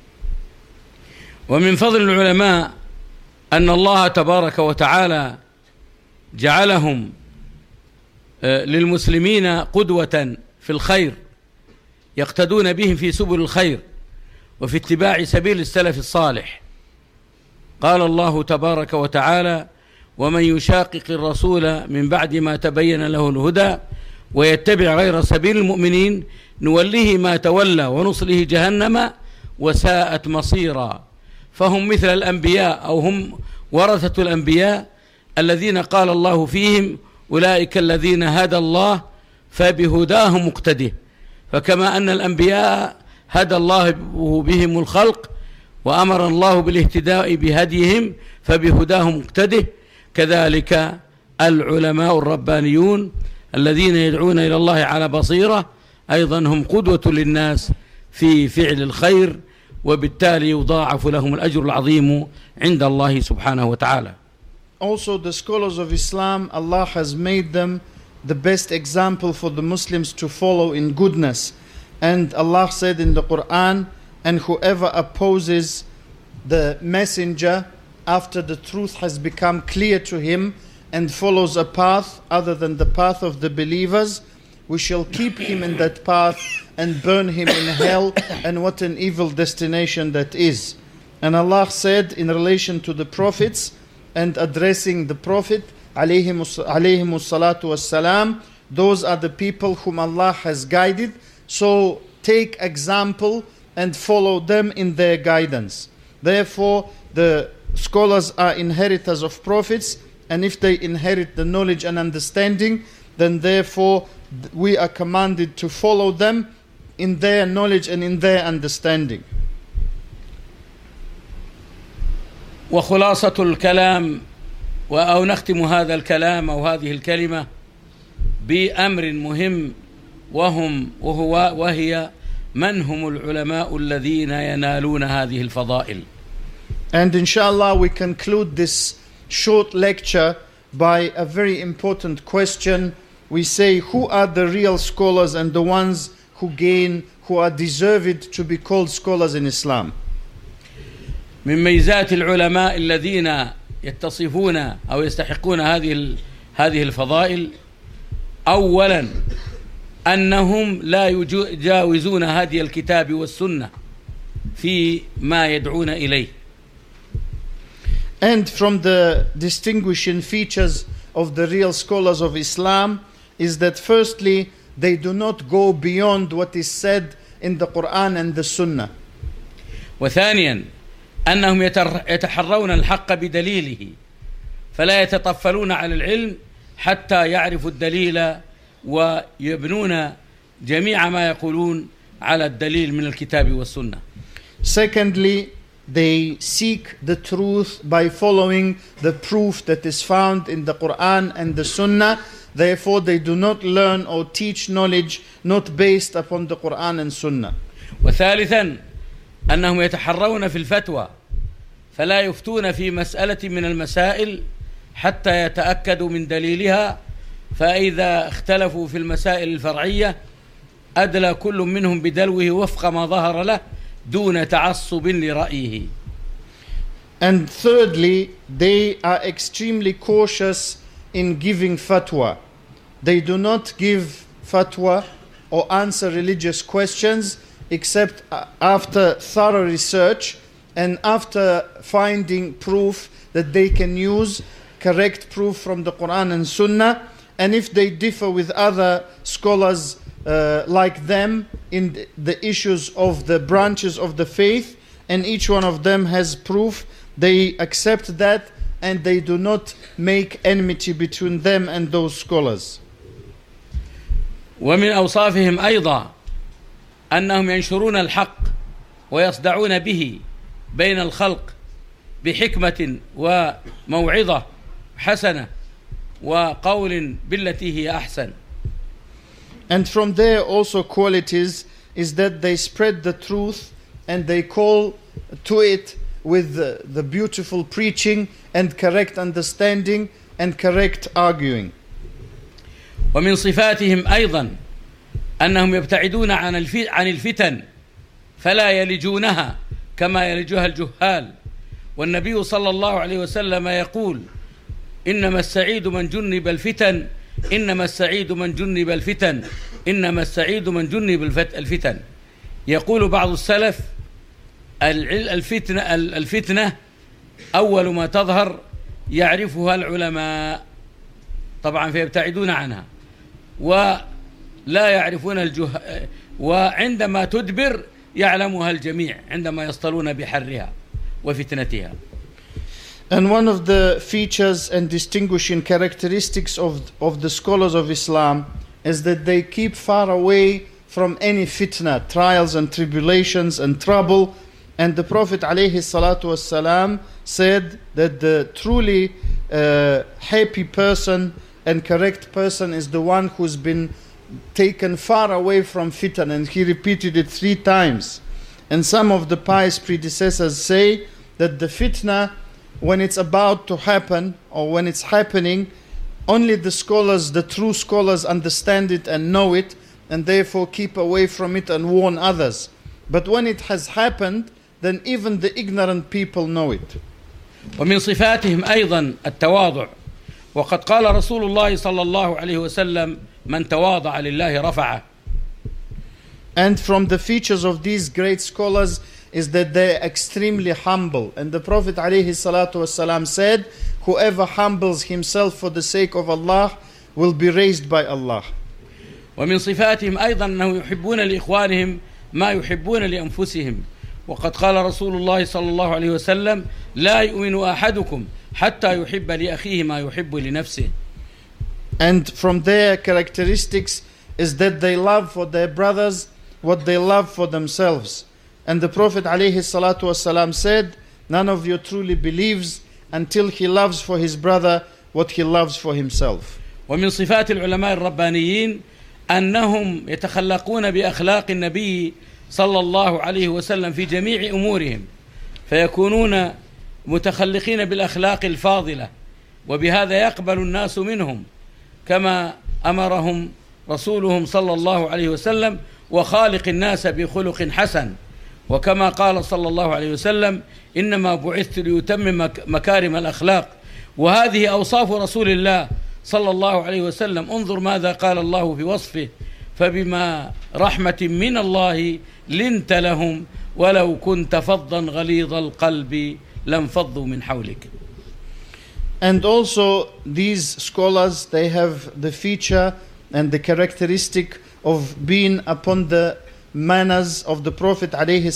ومن فضل العلماء أن الله تبارك وتعالى جعلهم للمسلمين قدوة في الخير، يقتدون بهم في سبل الخير وفي اتباع سبيل السلف الصالح. قال الله تبارك وتعالى: ومن يشاقق الرسول من بعد ما تبين له الهدى ويتبع غير سبيل المؤمنين نوليه ما تولى ونصله جهنم وساءت مصيرا. فهم مثل الأنبياء أو هم ورثة الأنبياء الذين قال الله فيهم أولئك الذين هدى الله فبهداه مقتده. فكما أن الأنبياء هدى الله بهم الخلق وأمر الله بالاهتداء بهديهم فبهداه مقتده، كذلك العلماء الربانيون الذين يدعون إلى الله على بصيرة أيضا هم قدوة للناس في فعل الخير، وبالتالي يضاعف لهم الأجر العظيم عند الله سبحانه وتعالى. Also the scholars of Islam, Allah has made them the best example for the Muslims to follow in goodness. And Allah said in the Quran, and whoever opposes the messenger after the truth has become clear to him and follows a path other than the path of the believers, we shall keep him in that path and burn him in hell, and what an evil destination that is. And Allah said in relation to the prophets and addressing the Prophet alayhimus salatu wassalam, those are the people whom Allah has guided, so take example and follow them in their guidance. Therefore the scholars are inheritors of prophets, and if they inherit the knowledge and understanding, then therefore we are commanded to follow them in their knowledge and in their understanding. وخلاصة الكلام أو نختم هذا الكلام أو هذه الكلمة بأمر مهم وهي من هم العلماء الذين ينالون هذه الفضائل. And inshallah we conclude this short lecture by a very important question. We say, who are the real scholars and the ones who are deserved to be called scholars in Islam? من ميزات العلماء الذين يتصفون أو يستحقون هذه الفضائل أولا أنهم لا يجاوزون هدي الكتاب والسنة في ما يدعون إليه. And from the distinguishing features of the real scholars of Islam is that firstly, they do not go beyond what is said in the Quran and the Sunnah. وثانيا أنهم يتحرون الحق بدليله فلا يتطفلون على العلم حتى يعرفوا الدليل ويبنون جميع ما يقولون على الدليل من الكتاب والسنة. Secondly, they seek the truth by following the proof that is found in the Quran and the Sunnah. Therefore, they do not learn or teach knowledge not based upon the Quran and Sunnah. وثالثا أنهم يتحرون في الفتوى فلا يفتون في مسألة من المسائل حتى يتأكدوا من دليلها، فإذا اختلفوا في المسائل الفرعية أدلى كل منهم بدلوه وفق ما ظهر له دون تعصب لرأيه. And thirdly, they are extremely cautious in giving fatwa. They do not give fatwa or answer religious questions except after thorough research and after finding proof that they can use correct proof from the Quran and Sunnah. And if they differ with other scholars like them in the issues of the branches of the faith, and each one of them has proof, they accept that and they do not make enmity between them and those scholars. ومن أوصافهم أيضا أنهم ينشرون الحق ويصدعون به بين الخلق بحكمة وموعظة حسنة وقول بالتي هي أحسن. And from there also qualities is that they spread the truth and they call to it with the beautiful preaching and correct understanding and correct arguing. ومن صفاتهم أيضا أنهم يبتعدون عن الفتن فلا يلجونها كما يلجها الجهال. والنبي صلى الله عليه وسلم يقول إنما السعيد من جنب الفتن إنما السعيد من جنب الفتن إنما السعيد من جنب الفتن. يقول بعض السلف الفتنة أول ما تظهر يعرفها العلماء طبعا فيبتعدون عنها، ولا يعرفون وعندما تدبر يعلمها الجميع عندما يصطلون بحرها وفتنتها. And one of the features and distinguishing characteristics of the scholars of Islam is that they keep far away from any fitna, trials and tribulations and trouble. And the Prophet ﷺ said that the truly happy person and correct person is the one who's been taken far away from fitna, and he repeated it 3 times. And some of the pious predecessors say that the fitna, when it's about to happen or when it's happening, only the scholars, the true scholars, understand it and know it, and therefore keep away from it and warn others. But when it has happened, then even the ignorant people know it. ومن صفاتهم أيضا التواضع، وقد قال رسول الله صلى الله عليه وسلم من تواضع لله رفعه. And from the features of these great scholars is that they are extremely humble. And the Prophet ﷺ said, whoever humbles himself for the sake of Allah will be raised by Allah. ومن صفاتهم أيضا أنهم يحبون لإخوانهم ما يحبون لأنفسهم، وقد قال رسول الله صلى الله عليه وسلم لا يؤمن أحدكم حتى يحب لأخيه ما يحب لنفسه. And from their characteristics is that they love for their brothers what they love for themselves. And the Prophet ﷺ said, none of you truly believes until he loves for his brother what he loves for himself. ومن صفات العلماء الربانيين أنهم يتخلقون بأخلاق النبي صلى الله عليه وسلم في جميع أمورهم، فيكونون متخلقين بالأخلاق الفاضلة، وبهذا يقبل الناس منهم كما أمرهم رسولهم صلى الله عليه وسلم وخالق الناس بخلق حسن، وكما قال صلى الله عليه وسلم إنما بعثت ليتمم مكارم الأخلاق. وهذه أوصاف رسول الله صلى الله عليه وسلم. انظر ماذا قال الله في وصفه فبما رحمة من الله لنت لهم ولو كنت فظا غليظ القلب لانفضوا من حولك. And also these scholars, they have the feature and the characteristic of being upon the manners of the Prophet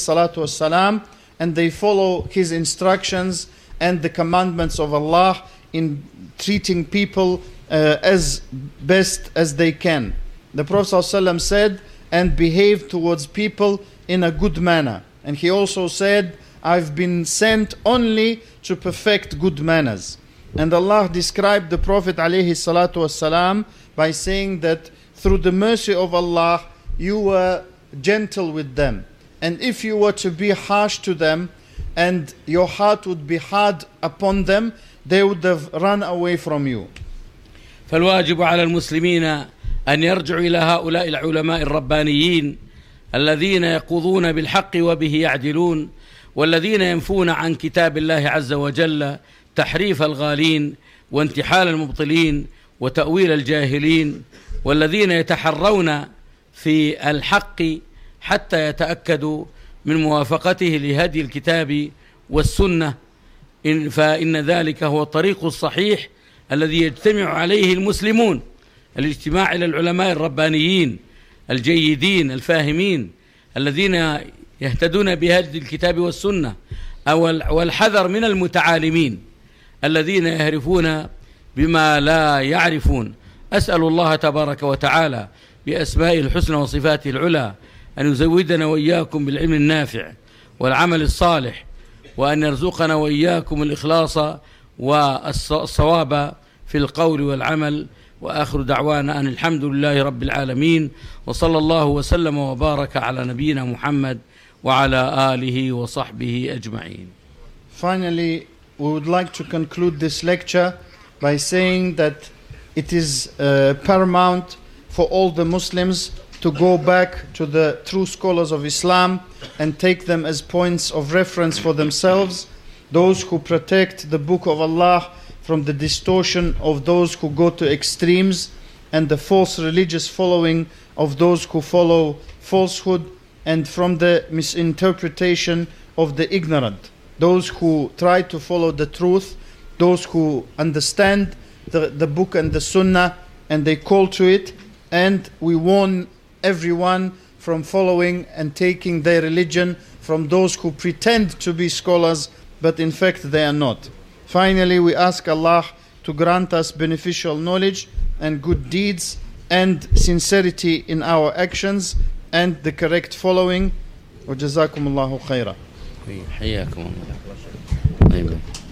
ﷺ, and they follow his instructions and the commandments of Allah in treating people as best as they can. The Prophet ﷺ said, and behave towards people in a good manner. And he also said, I've been sent only to perfect good manners. And Allah described the Prophet ﷺ by saying that through the mercy of Allah, you were gentle with them. And if you were to be harsh to them and your heart would be hard upon them, they would have run away from you. فالواجب على المسلمين أن يرجعوا إلى هؤلاء العلماء الربانيين الذين يقوضون بالحق وبه يعدلون، والذين ينفون عن كتاب الله عز وجل تحريف الغالين وانتحال المبطلين وتأويل الجاهلين، والذين يتحرون في الحق حتى يتأكدوا من موافقته لهدي الكتاب والسنة، فإن ذلك هو الطريق الصحيح الذي يجتمع عليه المسلمون. الاجتماع إلى العلماء الربانيين الجيدين الفاهمين الذين يهتدون بهدي الكتاب والسنة، والحذر من المتعالمين الذين يهرفون بما لا يعرفون. أسأل الله تبارك وتعالى بأسمائه الحسنى وصفاته العلى أن يزودنا وإياكم بالعلم النافع والعمل الصالح، وأن يرزقنا وإياكم الإخلاص والصواب في القول والعمل. وآخر دعوانا أن الحمد لله رب العالمين، وصلى الله وسلم وبارك على نبينا محمد وعلى آله وصحبه أجمعين. Finally, we would like to conclude this lecture by saying that it is paramount for all the Muslims to go back to the true scholars of Islam and take them as points of reference for themselves, those who protect the Book of Allah from the distortion of those who go to extremes and the false religious following of those who follow falsehood, and from the misinterpretation of the ignorant, those who try to follow the truth, those who understand the book and the sunnah and they call to it. And we warn everyone from following and taking their religion from those who pretend to be scholars, but in fact they are not. Finally, we ask Allah to grant us beneficial knowledge and good deeds and sincerity in our actions and the correct following. وجزاكم الله خيرا. حياكم الله.